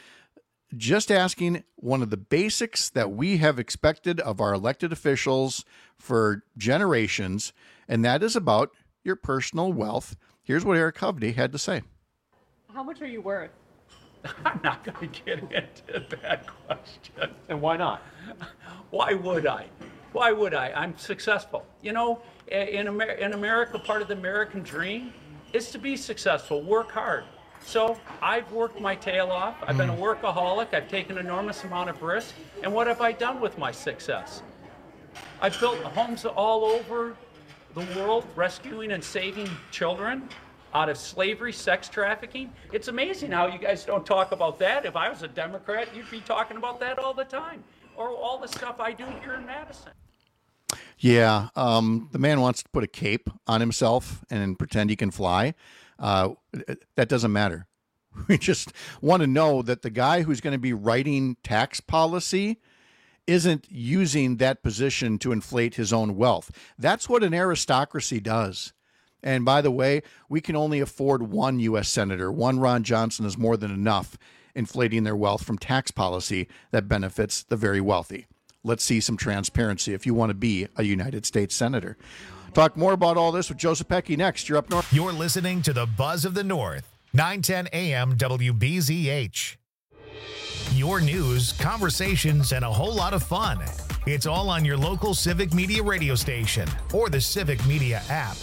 [SPEAKER 16] just asking one of the basics that we have expected of our elected officials for generations, and that is about your personal wealth. Here's what Eric Hovde had to say.
[SPEAKER 20] How much are you worth?
[SPEAKER 21] I'm not going to get into that question.
[SPEAKER 20] And why not?
[SPEAKER 21] Why would I? Why would I? I'm successful. You know, in, Amer- in America, part of the American dream is to be successful, work hard. So I've worked my tail off. I've been a workaholic. I've taken an enormous amount of risk. And what have I done with my success? I've built homes all over the world, rescuing and saving children out of slavery, sex trafficking. It's amazing how you guys don't talk about that. If I was a Democrat, you'd be talking about that all the time. Or all the stuff I do here in Madison.
[SPEAKER 16] Yeah, um, the man wants to put a cape on himself and pretend he can fly. Uh, that doesn't matter. We just want to know that the guy who's going to be writing tax policy isn't using that position to inflate his own wealth. That's what an aristocracy does. And by the way, we can only afford one U S senator. One Ron Johnson is more than enough, inflating their wealth from tax policy that benefits the very wealthy. Let's see some transparency if you want to be a United States senator. Talk more about all this with Joseph Pecky next. You're up north.
[SPEAKER 1] You're listening to the Buzz of the North, nine ten A M W B Z H. Your news, conversations, and a whole lot of fun. It's all on your local Civic Media radio station or the Civic Media app.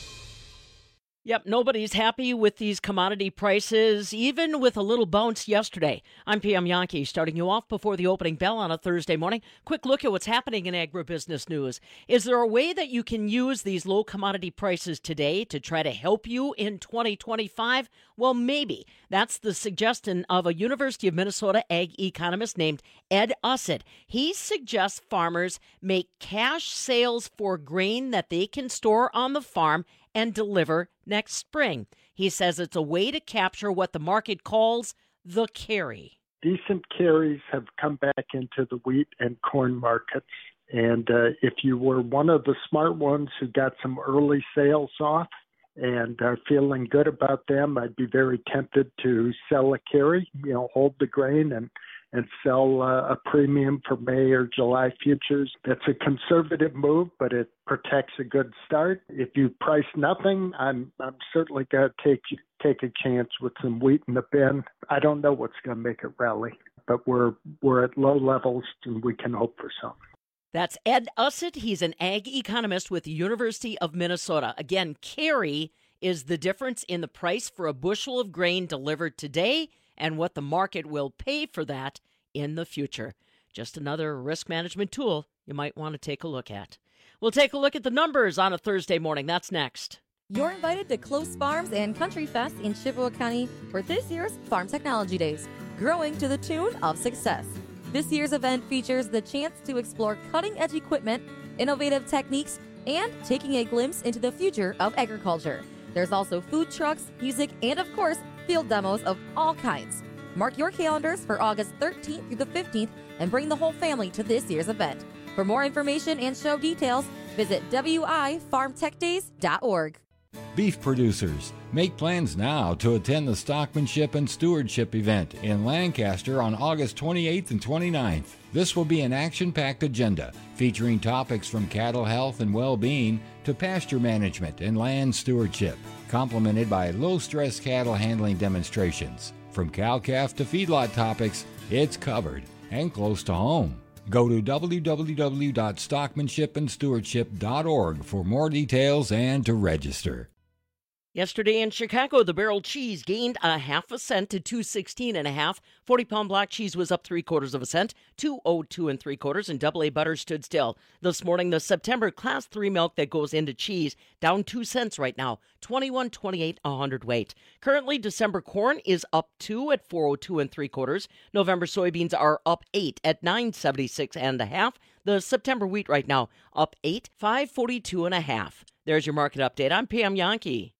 [SPEAKER 3] Yep, nobody's happy with these commodity prices, even with a little bounce yesterday. I'm Pam Yankee, starting you off before the opening bell on a Thursday morning. Quick look at what's happening in agribusiness news. Is there a way that you can use these low commodity prices today to try to help you in twenty twenty-five? Well, maybe. That's the suggestion of a University of Minnesota ag economist named Ed Usset. He suggests farmers make cash sales for grain that they can store on the farm and deliver next spring. He says it's a way to capture what the market calls the carry.
[SPEAKER 22] Decent carries have come back into the wheat and corn markets. And uh, if you were one of the smart ones who got some early sales off and are feeling good about them, I'd be very tempted to sell a carry, you know, hold the grain and and sell uh, a premium for May or July futures. That's a conservative move, but it protects a good start. If you price nothing, I'm I'm certainly going to take take a chance with some wheat in the bin. I don't know what's going to make it rally, but we're we're at low levels and we can hope for some.
[SPEAKER 3] That's Ed Usset. He's an ag economist with the University of Minnesota. Again, carry is the difference in the price for a bushel of grain delivered today and what the market will pay for that in the future. Just another risk management tool you might want to take a look at. We'll take a look at the numbers on a Thursday morning. That's next.
[SPEAKER 23] You're invited to Close Farms and Country Fest in Chippewa County for this year's Farm Technology Days, growing to the tune of success. This year's event features the chance to explore cutting-edge equipment, innovative techniques, and taking a glimpse into the future of agriculture. There's also food trucks, music, and of course, field demos of all kinds. Mark your calendars for August thirteenth through the fifteenth and bring the whole family to this year's event. For more information and show details, visit W I farm tech days dot org.
[SPEAKER 24] Beef producers, make plans now to attend the Stockmanship and Stewardship event in Lancaster on August twenty-eighth and twenty-ninth. This will be an action-packed agenda featuring topics from cattle health and well-being to pasture management and land stewardship, complemented by low-stress cattle handling demonstrations. From cow-calf to feedlot topics, it's covered and close to home. Go to w w w dot stockmanship and stewardship dot org for more details and to register.
[SPEAKER 3] Yesterday in Chicago, the barrel cheese gained a half a cent to two sixteen and a half. forty pound block cheese was up three quarters of a cent, two oh two and three quarters, and double A butter stood still. This morning, the September class three milk that goes into cheese down two cents right now, twenty-one twenty-eight a hundredweight. Currently, December corn is up two at four oh two and three quarters. November soybeans are up eight at nine seventy-six and a half. The September wheat right now up eight, five forty-two and a half. There's your market update. I'm Pam Yankee.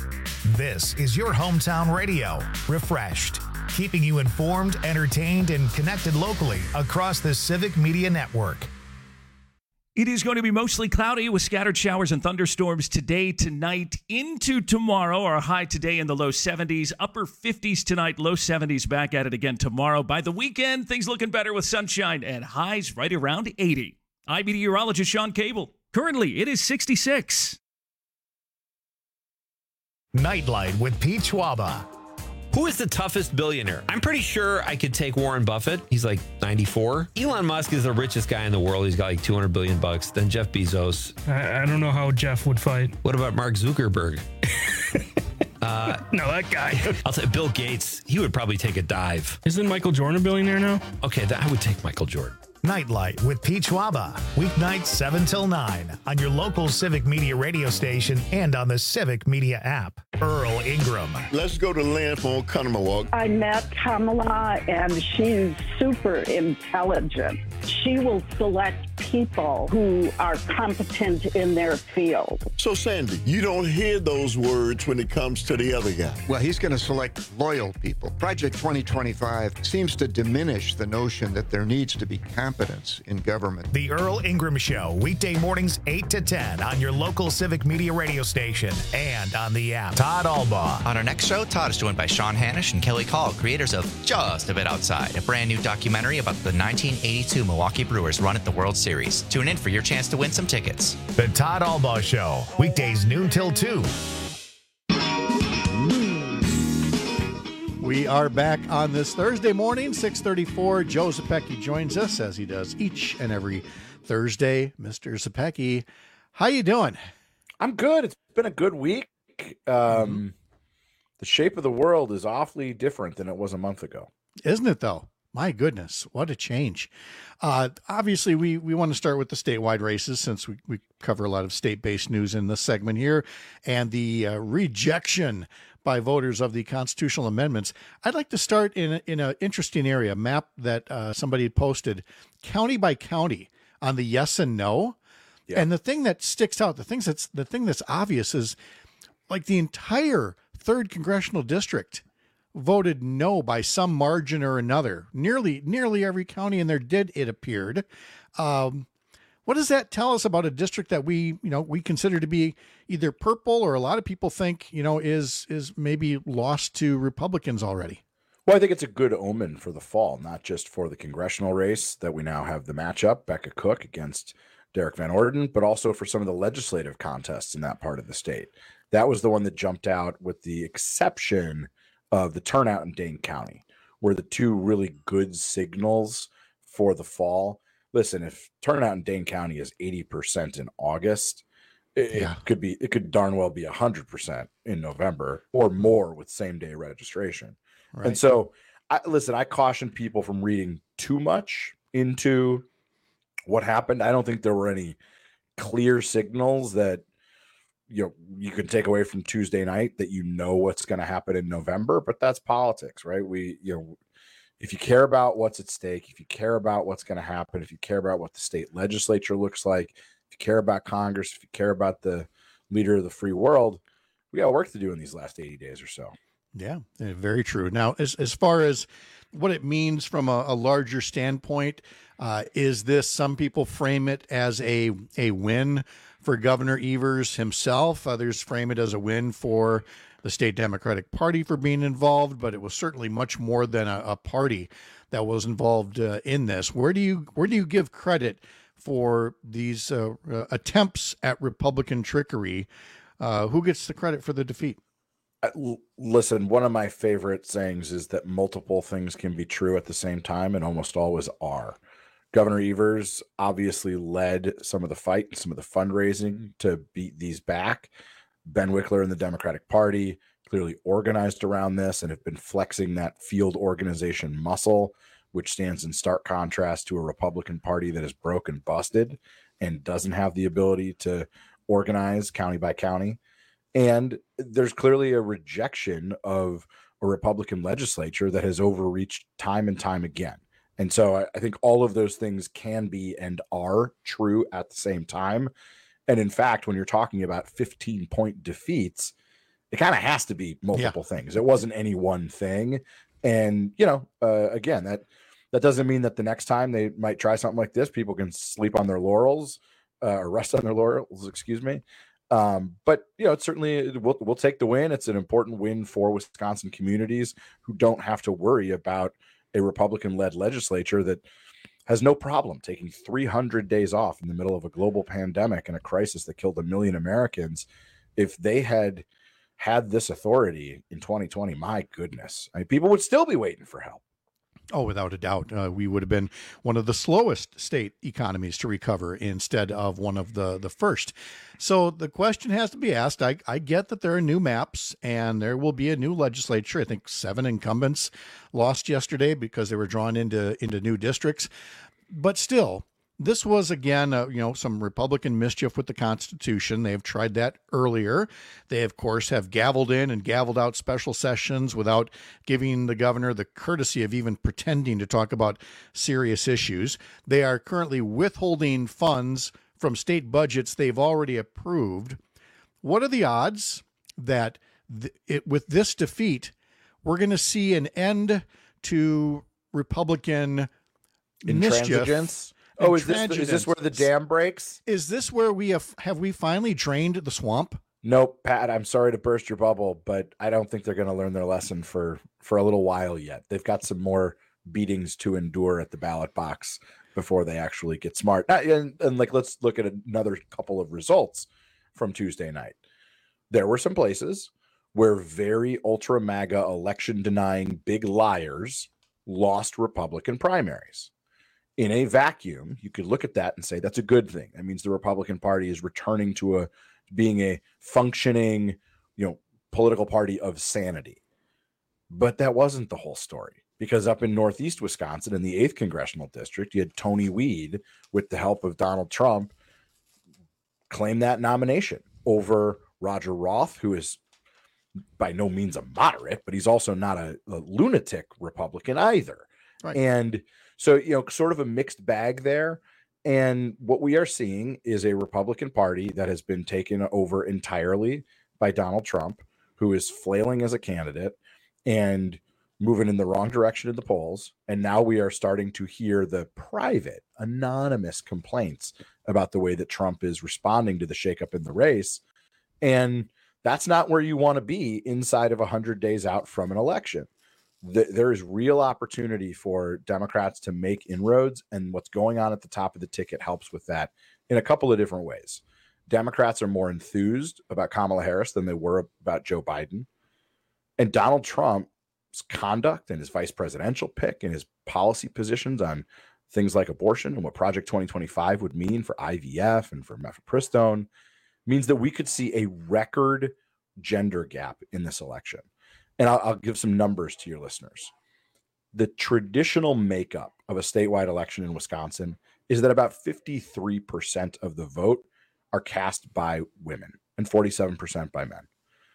[SPEAKER 1] This is your hometown radio, refreshed, keeping you informed, entertained, and connected locally across the Civic Media Network.
[SPEAKER 13] It is going to be mostly cloudy with scattered showers and thunderstorms today, tonight, into tomorrow. Our high today in the low seventies, upper fifties tonight, low seventies back at it again tomorrow. By the weekend, things looking better with sunshine and highs right around eighty. I'm meteorologist Sean Cable. Currently, it is sixty-six.
[SPEAKER 1] Nightlight with Pete Schwaba.
[SPEAKER 25] Who is the toughest billionaire? I'm pretty sure I could take Warren Buffett. He's like ninety-four. Elon Musk is the richest guy in the world. He's got like two hundred billion bucks. Then Jeff Bezos.
[SPEAKER 26] I, I don't know how Jeff would fight.
[SPEAKER 25] What about Mark Zuckerberg? uh,
[SPEAKER 26] no, that guy.
[SPEAKER 25] I'll say Bill Gates. He would probably take a dive.
[SPEAKER 26] Isn't Michael Jordan a billionaire now?
[SPEAKER 25] Okay, that, I would take Michael Jordan.
[SPEAKER 1] Nightlight with Pete Schwaba. Weeknights seven till nine on your local Civic Media radio station and on the Civic Media app. Earl Ingram.
[SPEAKER 27] Let's go to Lynn for Conomowoc.
[SPEAKER 28] I met Kamala, and she's super intelligent. She will select people who are competent in their field.
[SPEAKER 27] So, Sandy, you don't hear those words when it comes to the other guy.
[SPEAKER 29] Well, he's going to select loyal people. Project twenty twenty-five seems to diminish the notion that there needs to be count
[SPEAKER 2] incompetence in government.
[SPEAKER 1] The Earl Ingram Show, weekday mornings eight to ten on your local Civic Media radio station and on the app. Todd Albaugh.
[SPEAKER 4] On our next show, Todd is joined by Sean Hannish and Kelly Call, creators of Just a Bit Outside, a brand new documentary about the nineteen eighty-two Milwaukee Brewers run at the World Series. Tune in for your chance to win some tickets.
[SPEAKER 1] The Todd Albaugh Show, weekdays noon till two.
[SPEAKER 16] We are back on this Thursday morning, six thirty-four. Joe Zepecki joins us as he does each and every Thursday. Mister Zepecki, how you doing?
[SPEAKER 5] I'm good. It's been a good week. Um, mm-hmm. The shape of the world is awfully different than it was a month ago.
[SPEAKER 16] Isn't it, though? My goodness, what a change. Uh, obviously, we, we want to start with the statewide races since we, we cover a lot of state-based news in this segment here, and the uh, rejection by voters of the constitutional amendments. I'd like to start in a, in an interesting area, a map that uh, somebody had posted, county by county, on the yes and no. Yeah. And the thing that sticks out, the things that's the thing that's obvious is, like, the entire third congressional district voted no by some margin or another. Nearly nearly every county in there did, it appeared. Um, What does that tell us about a district that we, you know, we consider to be either purple, or a lot of people think, you know, is is maybe lost to Republicans already?
[SPEAKER 5] Well, I think it's a good omen for the fall, not just for the congressional race that we now have the matchup, Becca Cook against Derek Van Orden, but also for some of the legislative contests in that part of the state. That was the one that jumped out, with the exception of the turnout in Dane County, were the two really good signals for the fall. Listen, if turnout in Dane County is eighty percent in August, it, yeah. it could be, it could darn well be one hundred percent in November or more with same day registration. Right. And so, I, listen, I caution people from reading too much into what happened. I don't think there were any clear signals that, you know, you can take away from Tuesday night that you know what's going to happen in November, but that's politics, right? We, you know, if you care about what's at stake, if you care about what's going to happen, if you care about what the state legislature looks like, if you care about Congress, if you care about the leader of the free world, we got work to do in these last eighty days or so.
[SPEAKER 16] Yeah, very true. Now, as as far as what it means from a, a larger standpoint, uh, is this, some people frame it as a, a win for Governor Evers himself. Others frame it as a win for the state Democratic Party for being involved, but it was certainly much more than a, a party that was involved uh, in this. Where do you where do you give credit for these uh, uh, attempts at Republican trickery? Uh, who gets the credit for the defeat?
[SPEAKER 5] Uh, listen, one of my favorite sayings is that multiple things can be true at the same time, and almost always are. Governor Evers obviously led some of the fight and some of the fundraising to beat these back. Ben Wickler and the Democratic Party clearly organized around this and have been flexing that field organization muscle, which stands in stark contrast to a Republican Party that is broke and busted and doesn't have the ability to organize county by county. And there's clearly a rejection of a Republican legislature that has overreached time and time again. And so I, I think all of those things can be and are true at the same time. And in fact, when you're talking about fifteen point defeats, it kind of has to be multiple yeah. things. It wasn't any one thing. And, you know, uh, again, that that doesn't mean that the next time they might try something like this, people can sleep on their laurels uh, or rest on their laurels, excuse me. Um, but, you know, it's certainly we'll, we'll take the win. It's an important win for Wisconsin communities who don't have to worry about a Republican-led legislature that has no problem taking three hundred days off in the middle of a global pandemic and a crisis that killed a million Americans. If they had had this authority in twenty twenty, my goodness, I mean, people would still be waiting for help.
[SPEAKER 16] Oh, without a doubt. Uh, we would have been one of the slowest state economies to recover instead of one of the, the first. So the question has to be asked. I, I get that there are new maps and there will be a new legislature. I think seven incumbents lost yesterday because they were drawn into, into new districts. But still, this was, again, uh, you know, some Republican mischief with the Constitution. They have tried that earlier. They, of course, have gavelled in and gavelled out special sessions without giving the governor the courtesy of even pretending to talk about serious issues. They are currently withholding funds from state budgets they've already approved. What are the odds that th- it, with this defeat, we're going to see an end to Republican
[SPEAKER 5] Intransigence. Oh, is this, is this where the dam breaks?
[SPEAKER 16] Is this where we have, have we finally drained the swamp?
[SPEAKER 5] Nope, Pat, I'm sorry to burst your bubble, but I don't think they're going to learn their lesson for, for a little while yet. They've got some more beatings to endure at the ballot box before they actually get smart. And, and like, let's look at another couple of results from Tuesday night. There were some places where very ultra MAGA election denying big liars lost Republican primaries. In a vacuum, you could look at that and say that's a good thing. That means the Republican Party is returning to a being a functioning, you know, political party of sanity. But that wasn't the whole story, because up in Northeast Wisconsin in the eighth congressional district, you had Tony Weed, with the help of Donald Trump, claim that nomination over Roger Roth, who is by no means a moderate, but he's also not a, a lunatic Republican either.
[SPEAKER 16] Right.
[SPEAKER 5] And so, you know, sort of a mixed bag there. And what we are seeing is a Republican Party that has been taken over entirely by Donald Trump, who is flailing as a candidate and moving in the wrong direction in the polls. And now we are starting to hear the private, anonymous complaints about the way that Trump is responding to the shakeup in the race. And that's not where you want to be inside of one hundred days out from an election. There is real opportunity for Democrats to make inroads, and what's going on at the top of the ticket helps with that in a couple of different ways. Democrats are more enthused about Kamala Harris than they were about Joe Biden. And Donald Trump's conduct and his vice presidential pick and his policy positions on things like abortion and what Project twenty twenty-five would mean for I V F and for mifepristone means that we could see a record gender gap in this election. And I'll, I'll give some numbers to your listeners. The traditional makeup of a statewide election in Wisconsin is that about fifty-three percent of the vote are cast by women and forty-seven percent by men.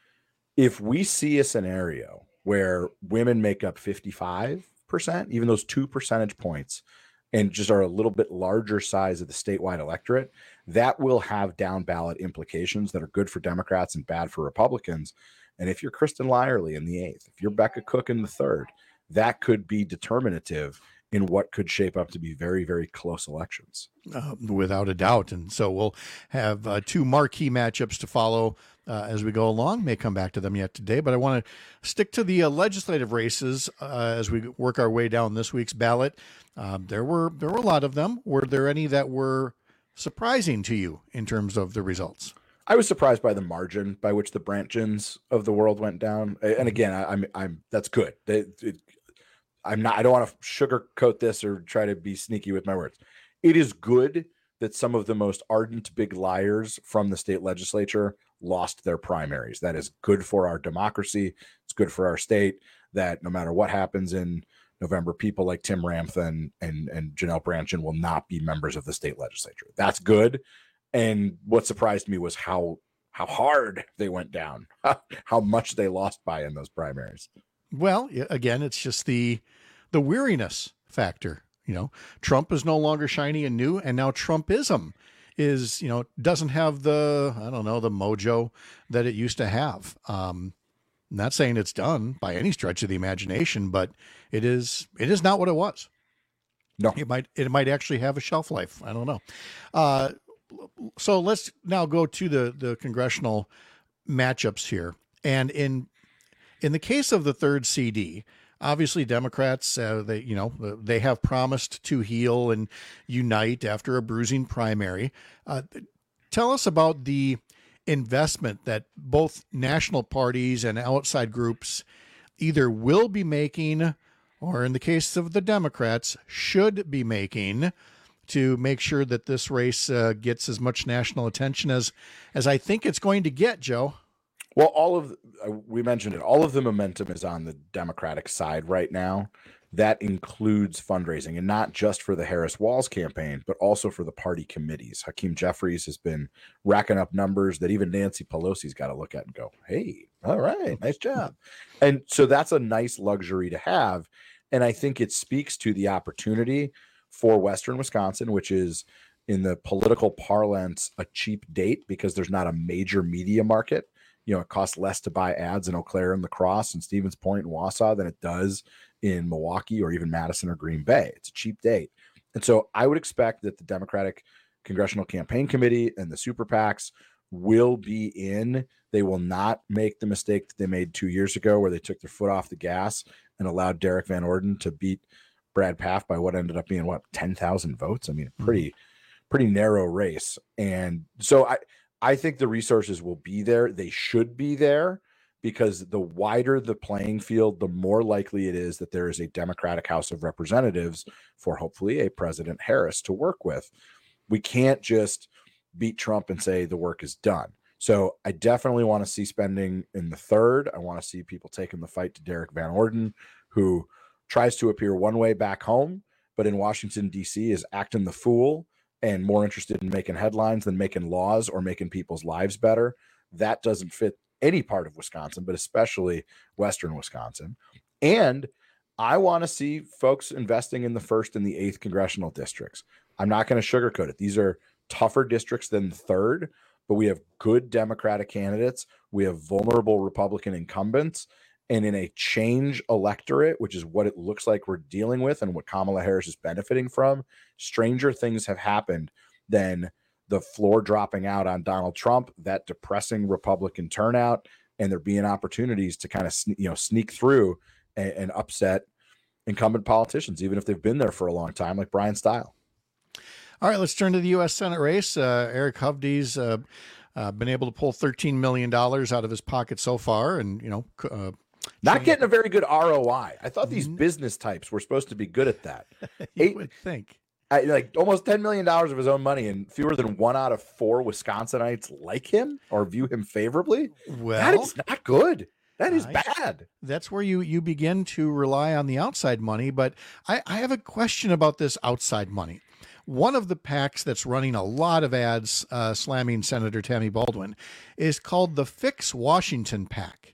[SPEAKER 5] If we see a scenario where women make up fifty-five percent, even those two percentage points, and just are a little bit larger size of the statewide electorate, that will have down ballot implications that are good for Democrats and bad for Republicans. And if you're Kristen Lyerly in the eighth, if you're Becca Cook in the third, that could be determinative in what could shape up to be very, very close elections.
[SPEAKER 16] Uh, without a doubt. And so we'll have uh, two marquee matchups to follow uh, as we go along. May come back to them yet today, but I want to stick to the uh, legislative races uh, as we work our way down this week's ballot. Um, there were there were a lot of them. Were there any that were surprising to you in terms of the results?
[SPEAKER 5] I was surprised by the margin by which the Branchins of the world went down. And again, I, I'm, I'm, that's good. It, it, I'm not, I don't want to sugarcoat this or try to be sneaky with my words. It is good that some of the most ardent big liars from the state legislature lost their primaries. That is good for our democracy. It's good for our state that no matter what happens in November, people like Tim Ramthun and, and Janelle Branchin will not be members of the state legislature. That's good. And what surprised me was how how hard they went down, how much they lost by in those primaries.
[SPEAKER 16] Well, again, it's just the the weariness factor. You know, Trump is no longer shiny and new, and now Trumpism is, you know, doesn't have the, I don't know, the mojo that it used to have. Um, not saying it's done by any stretch of the imagination, but it is it is not what it was.
[SPEAKER 5] No,
[SPEAKER 16] it might it might actually have a shelf life. I don't know. Uh, So let's now go to the, the congressional matchups here. And in in the case of the third C D, obviously Democrats, uh, they you know they have promised to heal and unite after a bruising primary. Uh, tell us about the investment that both national parties and outside groups either will be making, or in the case of the Democrats, should be making, to make sure that this race uh, gets as much national attention as as I think it's going to get, Joe.
[SPEAKER 5] Well, all of uh, we mentioned it. All of the momentum is on the Democratic side right now. That includes fundraising, and not just for the Harris-Walz campaign, but also for the party committees. Hakeem Jeffries has been racking up numbers that even Nancy Pelosi's got to look at and go, hey, all right, nice job. And so that's a nice luxury to have. And I think it speaks to the opportunity for Western Wisconsin, which is in the political parlance a cheap date because there's not a major media market. You know, it costs less to buy ads in Eau Claire and La Crosse and Stevens Point and Wausau than it does in Milwaukee or even Madison or Green Bay. It's a cheap date. And so I would expect that the Democratic Congressional Campaign Committee and the super PACs will be in. They will not make the mistake that they made two years ago where they took their foot off the gas and allowed Derek Van Orden to beat Brad Pfaff by what ended up being, what, ten thousand votes? I mean, pretty, mm-hmm. pretty narrow race. And so I, I think the resources will be there. They should be there because the wider the playing field, the more likely it is that there is a Democratic House of Representatives for hopefully a President Harris to work with. We can't just beat Trump and say the work is done. So I definitely want to see spending in the third. I want to see people taking the fight to Derek Van Orden, who tries to appear one way back home, but in Washington, D C is acting the fool and more interested in making headlines than making laws or making people's lives better. That doesn't fit any part of Wisconsin, but especially Western Wisconsin. And I want to see folks investing in the first and the eighth congressional districts. I'm not going to sugarcoat it. These are tougher districts than the third, but we have good Democratic candidates. We have vulnerable Republican incumbents. And in a change electorate, which is what it looks like we're dealing with and what Kamala Harris is benefiting from, stranger things have happened than the floor dropping out on Donald Trump, that depressing Republican turnout, and there being opportunities to kind of you know sneak through and, and upset incumbent politicians, even if they've been there for a long time, like Brian Stile.
[SPEAKER 16] All right, let's turn to the U S Senate race. Uh, Eric Hovde's uh, uh, been able to pull thirteen million dollars out of his pocket so far, and you know, uh,
[SPEAKER 5] not getting a very good R O I. I thought these business types were supposed to be good at that.
[SPEAKER 16] you Eight, would think.
[SPEAKER 5] I, like almost ten million dollars of his own money, and fewer than one out of four Wisconsinites like him or view him favorably.
[SPEAKER 16] Well,
[SPEAKER 5] that is not good. That is
[SPEAKER 16] I,
[SPEAKER 5] bad.
[SPEAKER 16] That's where you, you begin to rely on the outside money. But I, I have a question about this outside money. One of the PACs that's running a lot of ads uh, slamming Senator Tammy Baldwin is called the Fix Washington PAC.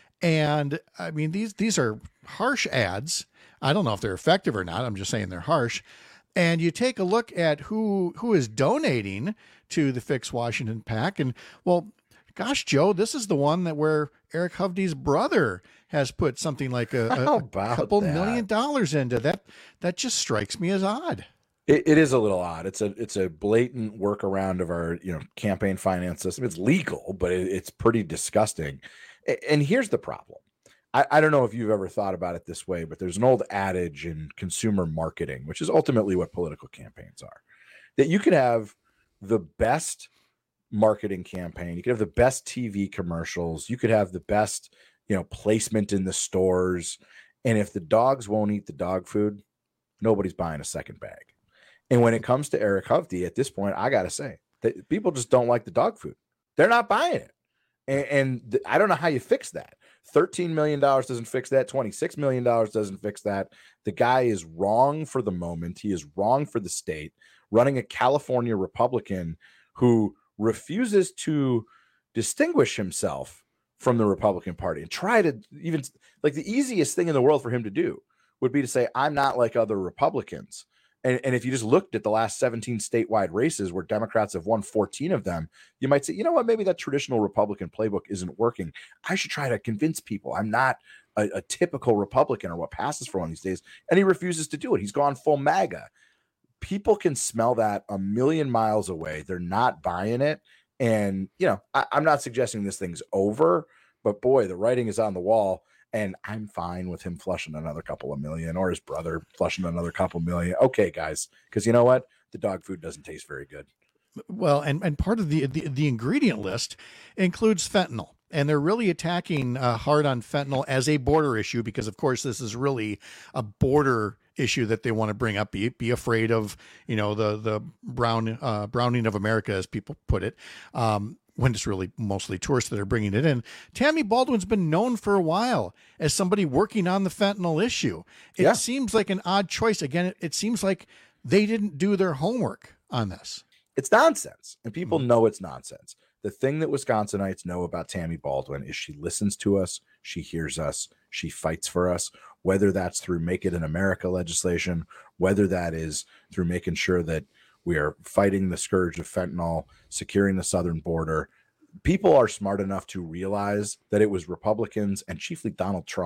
[SPEAKER 16] And I mean, these these are harsh ads. I don't know if they're effective or not. I'm just saying they're harsh. And you take a look at who who is donating to the Fix Washington PAC. And well, gosh, Joe, this is the one that where Eric Hovde's brother has put something like a, a, a couple
[SPEAKER 5] that?
[SPEAKER 16] million dollars into that. That just strikes me as odd.
[SPEAKER 5] It, it is a little odd. It's a it's a blatant workaround of our you know campaign finance system. It's legal, but it, it's pretty disgusting. And here's the problem. I, I don't know if you've ever thought about it this way, but there's an old adage in consumer marketing, which is ultimately what political campaigns are, that you could have the best marketing campaign, you could have the best T V commercials, you could have the best you know placement in the stores, and if the dogs won't eat the dog food, nobody's buying a second bag. And when it comes to Eric Hovde, at this point, I got to say that people just don't like the dog food. They're not buying it. And, and th- I don't know how you fix that. thirteen million dollars doesn't fix that. twenty-six million dollars doesn't fix that. The guy is wrong for the moment. He is wrong for the state, running a California Republican who refuses to distinguish himself from the Republican Party and try to even, like, the easiest thing in the world for him to do would be to say, I'm not like other Republicans. And, and if you just looked at the last seventeen statewide races where Democrats have won fourteen of them, you might say, you know what, maybe that traditional Republican playbook isn't working. I should try to convince people I'm not a, a typical Republican or what passes for one these days. And he refuses to do it. He's gone full MAGA. People can smell that a million miles away. They're not buying it. And, you know, I, I'm not suggesting this thing's over, but boy, the writing is on the wall. And I'm fine with him flushing another couple of million or his brother flushing another couple million. Okay, guys, because you know what? The dog food doesn't taste very good.
[SPEAKER 16] Well, and, and part of the, the, the ingredient list includes fentanyl. And they're really attacking uh, hard on fentanyl as a border issue because, of course, this is really a border issue that they want to bring up. Be, be afraid of, you know, the the brown uh, browning of America, as people put it. Um, when it's really mostly tourists that are bringing it in. Tammy Baldwin's been known for a while as somebody working on the fentanyl issue. It yeah. seems like an odd choice. Again, it, it seems like they didn't do their homework on this.
[SPEAKER 5] It's nonsense, and people mm-hmm. know it's nonsense. The thing that Wisconsinites know about Tammy Baldwin is she listens to us, she hears us, she fights for us, whether that's through Make It in America legislation, whether that is through making sure that we are fighting the scourge of fentanyl, securing the southern border. People are smart enough to realize that it was Republicans and chiefly Donald Trump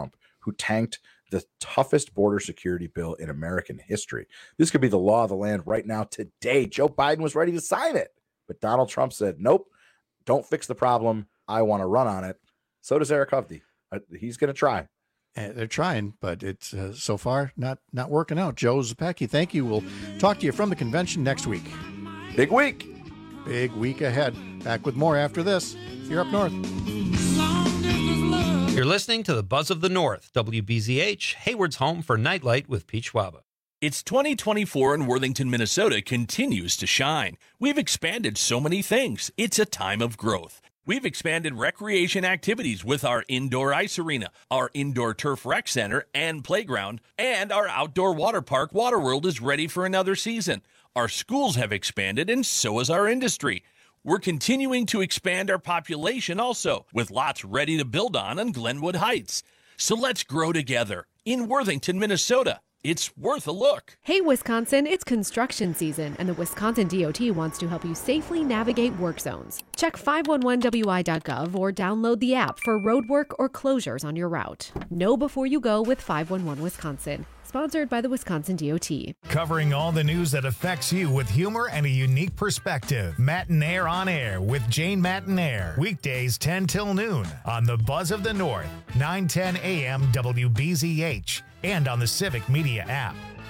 [SPEAKER 5] who tanked the toughest border security bill in American history. This could be the law of the land right now, today. Joe Biden was ready to sign it, but Donald Trump said, nope, don't fix the problem. I want to run on it. So does Eric Hovde. Uh, he's going to try.
[SPEAKER 16] Uh, they're trying, but it's uh, so far not not working out. Joe Zepecki, thank you. We'll talk to you from the convention next week.
[SPEAKER 5] Big week.
[SPEAKER 16] Big week ahead. Back with more after this. You're up north.
[SPEAKER 25] You're listening to the Buzz of the North, W B Z H, Hayward's home for Nightlight with Pete Schwaba.
[SPEAKER 2] It's twenty twenty-four and Worthington, Minnesota continues to shine. We've expanded so many things. It's a time of growth. We've expanded recreation activities with our indoor ice arena, our indoor turf rec center and playground, and our outdoor water park, Waterworld, is ready for another season. Our schools have expanded, and so has our industry. We're continuing to expand our population also, with lots ready to build on on Glenwood Heights. So let's grow together in Worthington, Minnesota. It's worth a look.
[SPEAKER 6] Hey, Wisconsin, it's construction season, and the Wisconsin D O T wants to help you safely navigate work zones. Check five one one W I dot gov or download the app for road work or closures on your route. Know before you go with five one one Wisconsin. Sponsored by the Wisconsin D O T.
[SPEAKER 1] Covering all the news that affects you with humor and a unique perspective. Matinaire on Air with Jane Matinaire. Weekdays ten till noon on the Buzz of the North, nine ten A M W B Z H, and on the Civic Media app.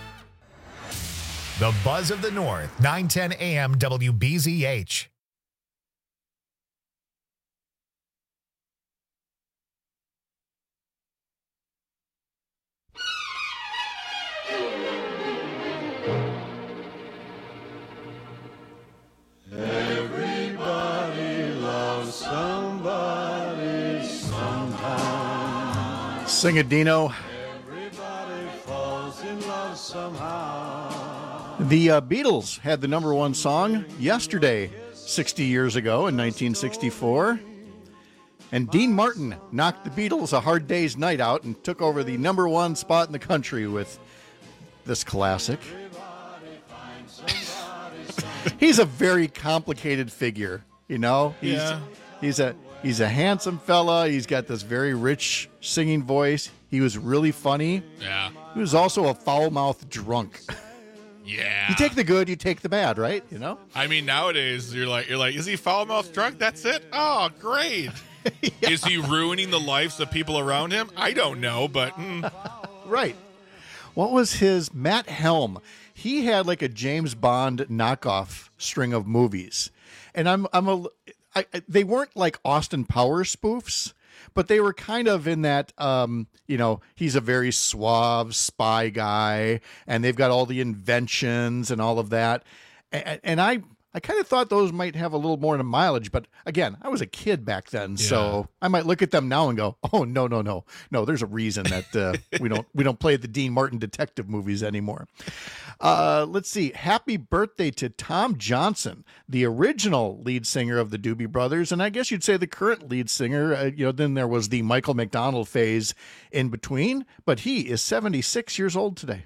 [SPEAKER 1] The Buzz of the North, nine ten A M W B Z H.
[SPEAKER 19] Everybody loves somebody sometime.
[SPEAKER 16] Sing it, Dino.
[SPEAKER 19] Everybody falls in love somehow.
[SPEAKER 16] The uh, Beatles had the number one song yesterday, sixty years ago in nineteen sixty-four. And Dean Martin knocked the Beatles A Hard Day's Night out and took over the number one spot in the country with this classic. He's a very complicated figure, you know? He's,
[SPEAKER 17] Yeah.
[SPEAKER 16] He's a he's a handsome fella. He's got this very rich singing voice. He was really funny.
[SPEAKER 17] Yeah.
[SPEAKER 16] He was also a foul-mouthed drunk.
[SPEAKER 17] Yeah.
[SPEAKER 16] You take the good, you take the bad, right? You know?
[SPEAKER 17] I mean, nowadays you're like, you're like, is he foul mouthed drunk? That's it. Oh, great. yeah. Is he ruining the lives of people around him? I don't know, but mm.
[SPEAKER 16] Right. What was his Matt Helm? He had like a James Bond knockoff string of movies, and I'm I'm a I, I, they weren't like Austin Powers spoofs, but they were kind of in that um you know he's a very suave spy guy, and they've got all the inventions and all of that, and, and I. I kind of thought those might have a little more mileage, but again, I was a kid back then, yeah. So I might look at them now and go, "Oh no, no, no, no!" There's a reason that uh, we don't we don't play the Dean Martin detective movies anymore. Uh, let's see. Happy birthday to Tom Johnson, the original lead singer of the Doobie Brothers, and I guess you'd say the current lead singer. Uh, you know, then there was the Michael McDonald phase in between, but he is seventy-six years old today.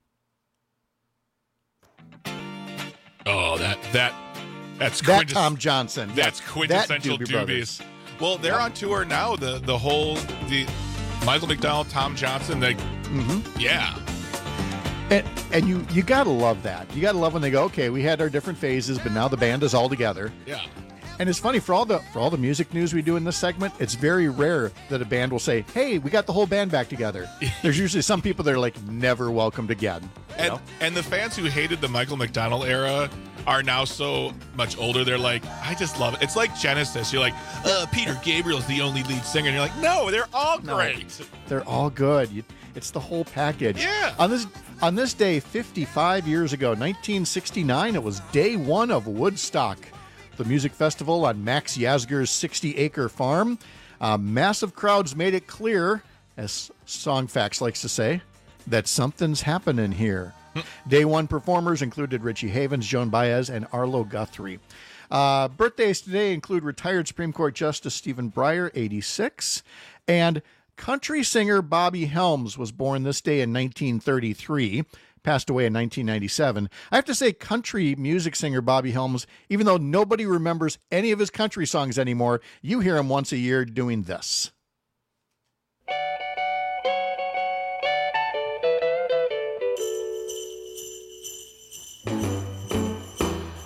[SPEAKER 17] Oh, that that that's
[SPEAKER 16] that
[SPEAKER 17] quintes-
[SPEAKER 16] Tom Johnson.
[SPEAKER 17] That's quintessential
[SPEAKER 16] that Doobie
[SPEAKER 17] Doobies.
[SPEAKER 16] Brothers.
[SPEAKER 17] Well, they're on tour now. The the whole the Michael McDonald, Tom Johnson. They,
[SPEAKER 16] mm-hmm.
[SPEAKER 17] yeah.
[SPEAKER 16] And and you you gotta love that. You gotta love when they go, okay, we had our different phases, but now the band is all together.
[SPEAKER 17] Yeah.
[SPEAKER 16] And it's funny, for all the for all the music news we do in this segment, it's very rare that a band will say, "Hey, we got the whole band back together." There's usually some people that are like never welcomed again. You
[SPEAKER 17] And
[SPEAKER 16] know?
[SPEAKER 17] and the fans who hated the Michael McDonald era are now so much older. They're like, I just love it. It's like Genesis. You're like, uh, Peter Gabriel's the only lead singer, and you're like, no, they're all
[SPEAKER 16] No.
[SPEAKER 17] great.
[SPEAKER 16] They're all good. You, it's the whole package.
[SPEAKER 17] Yeah.
[SPEAKER 16] On this on this day, fifty-five years ago, nineteen sixty-nine, it was day one of Woodstock, the music festival on Max Yasgur's sixty-acre farm. Uh, massive crowds made it clear, as Songfacts likes to say, that something's happening here. Day one performers included Richie Havens, Joan Baez, and Arlo Guthrie. Uh, birthdays today include retired Supreme Court Justice Stephen Breyer, eighty-six, and country singer Bobby Helms was born this day in nineteen thirty-three, passed away in nineteen ninety-seven. I have to say, country music singer Bobby Helms, even though nobody remembers any of his country songs anymore, you hear him once a year doing this.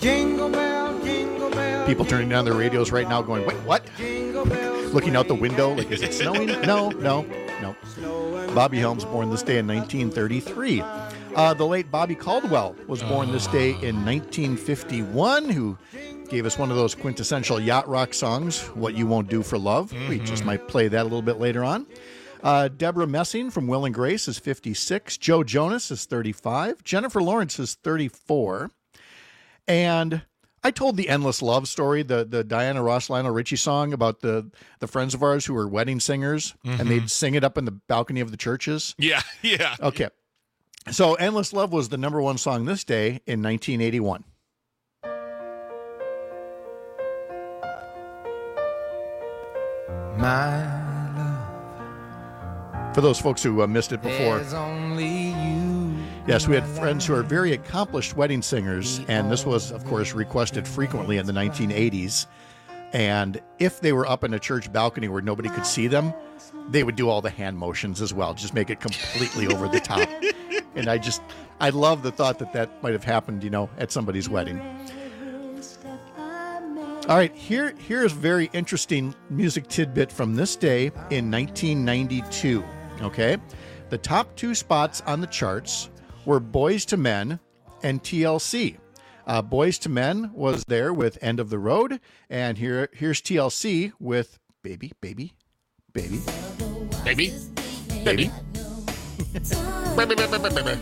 [SPEAKER 19] Jingle bell, jingle bell.
[SPEAKER 16] People turning down their radios right now going, wait, what? Looking out the window, like, is it snowing? No, no, no. Bobby Helms born this day in nineteen thirty-three. Uh, the late Bobby Caldwell was born this day in nineteen fifty-one, who gave us one of those quintessential yacht rock songs, What You Won't Do for Love. Mm-hmm. We just might play that a little bit later on. Uh, Deborah Messing from Will and Grace is fifty-six. Joe Jonas is thirty-five. Jennifer Lawrence is thirty-four. And I told the Endless Love story, the, the Diana Ross Lionel Richie song about the, the friends of ours who were wedding singers, mm-hmm. and they'd sing it up in the balcony of the churches.
[SPEAKER 17] Yeah, yeah.
[SPEAKER 16] Okay. So Endless Love was the number one song this day in nineteen eighty-one.
[SPEAKER 7] My
[SPEAKER 16] For those folks who uh, missed it before.
[SPEAKER 7] there's only you.
[SPEAKER 16] Yes, we had friends who are very accomplished wedding singers, and this was, of course, requested frequently in the nineteen eighties. And if they were up in a church balcony where nobody could see them, they would do all the hand motions as well, just make it completely over the top. And I just, I love the thought that that might have happened, you know, at somebody's wedding. All right, here here's a very interesting music tidbit from this day in nineteen ninety-two, okay? The top two spots on the charts were Boyz two Men and T L C. Uh, Boyz two Men was there with End of the Road, and here here's T L C with Baby, Baby, Baby.
[SPEAKER 17] Baby?
[SPEAKER 16] Baby.
[SPEAKER 17] Baby, baby, baby, baby.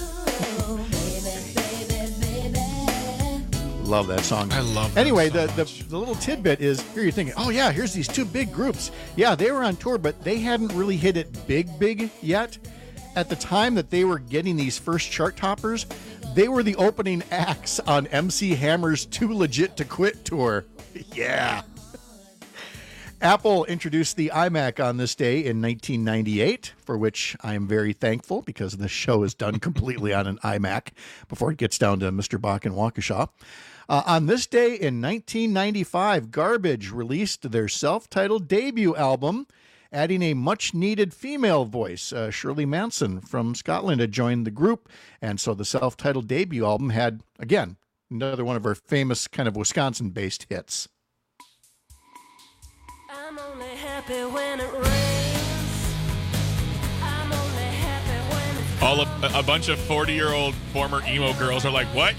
[SPEAKER 16] Love that song.
[SPEAKER 17] I love that
[SPEAKER 16] Anyway,
[SPEAKER 17] so
[SPEAKER 16] the, the the little tidbit is, here you're thinking, oh yeah, here's these two big groups. Yeah, they were on tour, but they hadn't really hit it big, big yet. At the time that they were getting these first chart toppers, they were the opening acts on M C Hammer's Too Legit to Quit tour. Yeah. Apple introduced the iMac on this day in nineteen ninety-eight, for which I am very thankful because the show is done completely on an iMac before it gets down to Mister Bach and Waukesha. Uh, on this day in nineteen ninety-five, Garbage released their self-titled debut album, adding a much-needed female voice. Uh, Shirley Manson from Scotland had joined the group, and so the self-titled debut album had, again, another one of our famous kind of Wisconsin-based hits.
[SPEAKER 8] I'm only happy when it rains. I'm only happy when it's
[SPEAKER 17] All of, a bunch of forty-year-old former emo girls are like, what?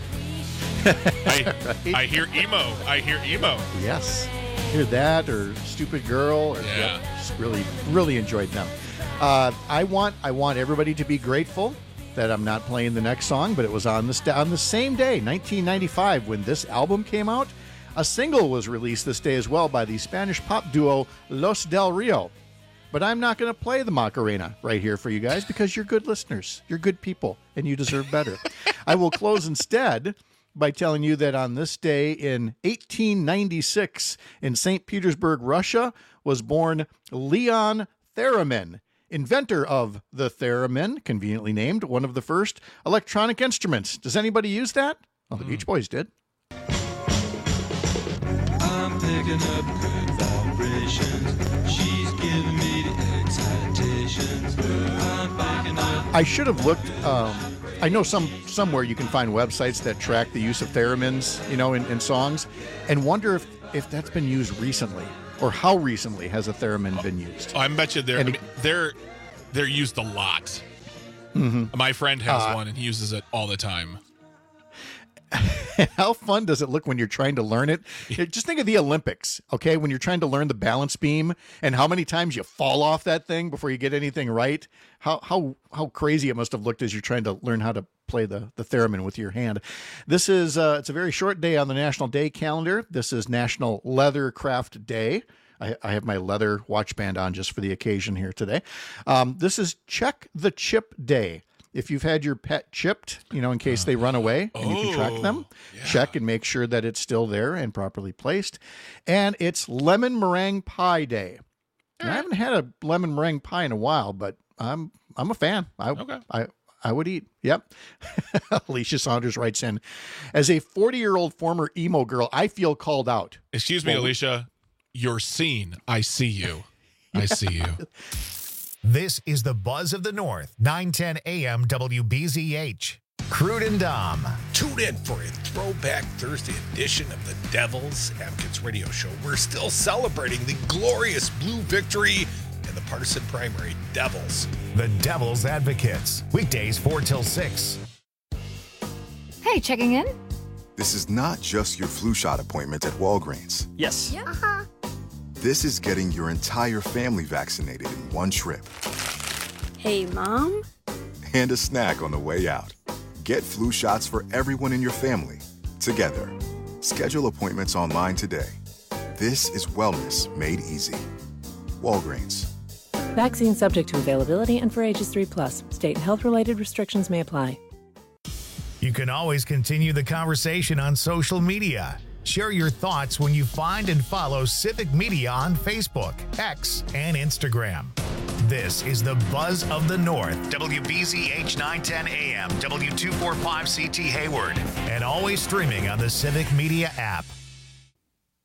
[SPEAKER 17] I,
[SPEAKER 16] Right?
[SPEAKER 17] I hear emo. I hear emo.
[SPEAKER 16] Yes. Hear that or Stupid Girl. Or,
[SPEAKER 17] Yeah.
[SPEAKER 16] yep, just really, really enjoyed them. Uh, I want I want everybody to be grateful that I'm not playing the next song, but it was on the, on the same day, nineteen ninety-five, when this album came out. A single was released this day as well by the Spanish pop duo Los Del Rio. But I'm not going to play the Macarena right here for you guys because you're good listeners. You're good people, and you deserve better. I will close instead by telling you that on this day in eighteen ninety-six in Saint Petersburg, Russia, was born Leon Theremin, inventor of the theremin, conveniently named one of the first electronic instruments. Does anybody use that? Well, the Beach Boys did.
[SPEAKER 7] I'm picking up good vibrations. She's giving me the excitations. I'm picking up.
[SPEAKER 16] I should have looked. Um, I know some somewhere you can find websites that track the use of theremins, you know, in, in songs, and wonder if, if that's been used recently, or how recently has a theremin been used.
[SPEAKER 17] I bet you they're
[SPEAKER 16] And
[SPEAKER 17] I mean, they're they're used a lot.
[SPEAKER 16] Mhm.
[SPEAKER 17] My friend has
[SPEAKER 16] Uh,
[SPEAKER 17] one and he uses it all the time.
[SPEAKER 16] How fun does it look when you're trying to learn it? Just think of the Olympics, okay? When you're trying to learn the balance beam and how many times you fall off that thing before you get anything right. How how how crazy it must have looked as you're trying to learn how to play the, the theremin with your hand. This is uh, it's a very short day on the National Day calendar. This is National Leather Craft Day. I, I have my leather watch band on just for the occasion here today. Um, this is Check the Chip Day. If you've had your pet chipped, you know, in case they run away and you can track them, check and make sure that it's still there and properly placed. And it's Lemon Meringue Pie Day. And I haven't had a lemon meringue pie in a while, but I'm I'm a fan. I
[SPEAKER 17] Okay.
[SPEAKER 16] I I would eat. Yep. Alicia Saunders writes in, as a forty-year-old former emo girl, I feel called out.
[SPEAKER 17] Excuse me,
[SPEAKER 16] Well,
[SPEAKER 17] Alicia. You're seen. I see you. I see you.
[SPEAKER 1] This is the Buzz of the North, nine ten A M W B Z H. Crude and Dom.
[SPEAKER 9] Tune in for a throwback Thursday edition of the Devils Advocates Radio Show. We're still celebrating the glorious blue victory in the partisan primary. Devils.
[SPEAKER 1] The Devils Advocates. Weekdays four till six.
[SPEAKER 10] Hey, checking in?
[SPEAKER 11] This is not just your flu shot appointment at Walgreens.
[SPEAKER 10] Yes. Yeah. Uh-huh.
[SPEAKER 11] This is getting your entire family vaccinated in one trip.
[SPEAKER 10] Hey, Mom?
[SPEAKER 11] And a snack on the way out. Get flu shots for everyone in your family, together. Schedule appointments online today. This is wellness made easy. Walgreens.
[SPEAKER 12] Vaccine subject to availability and for ages three plus. State and health-related restrictions may apply.
[SPEAKER 1] You can always continue the conversation on social media. Share your thoughts when you find and follow Civic Media on Facebook, X, and Instagram. This is the Buzz of the North, W B Z H nine ten A M, W two forty-five C T Hayward, and always streaming on the Civic Media app.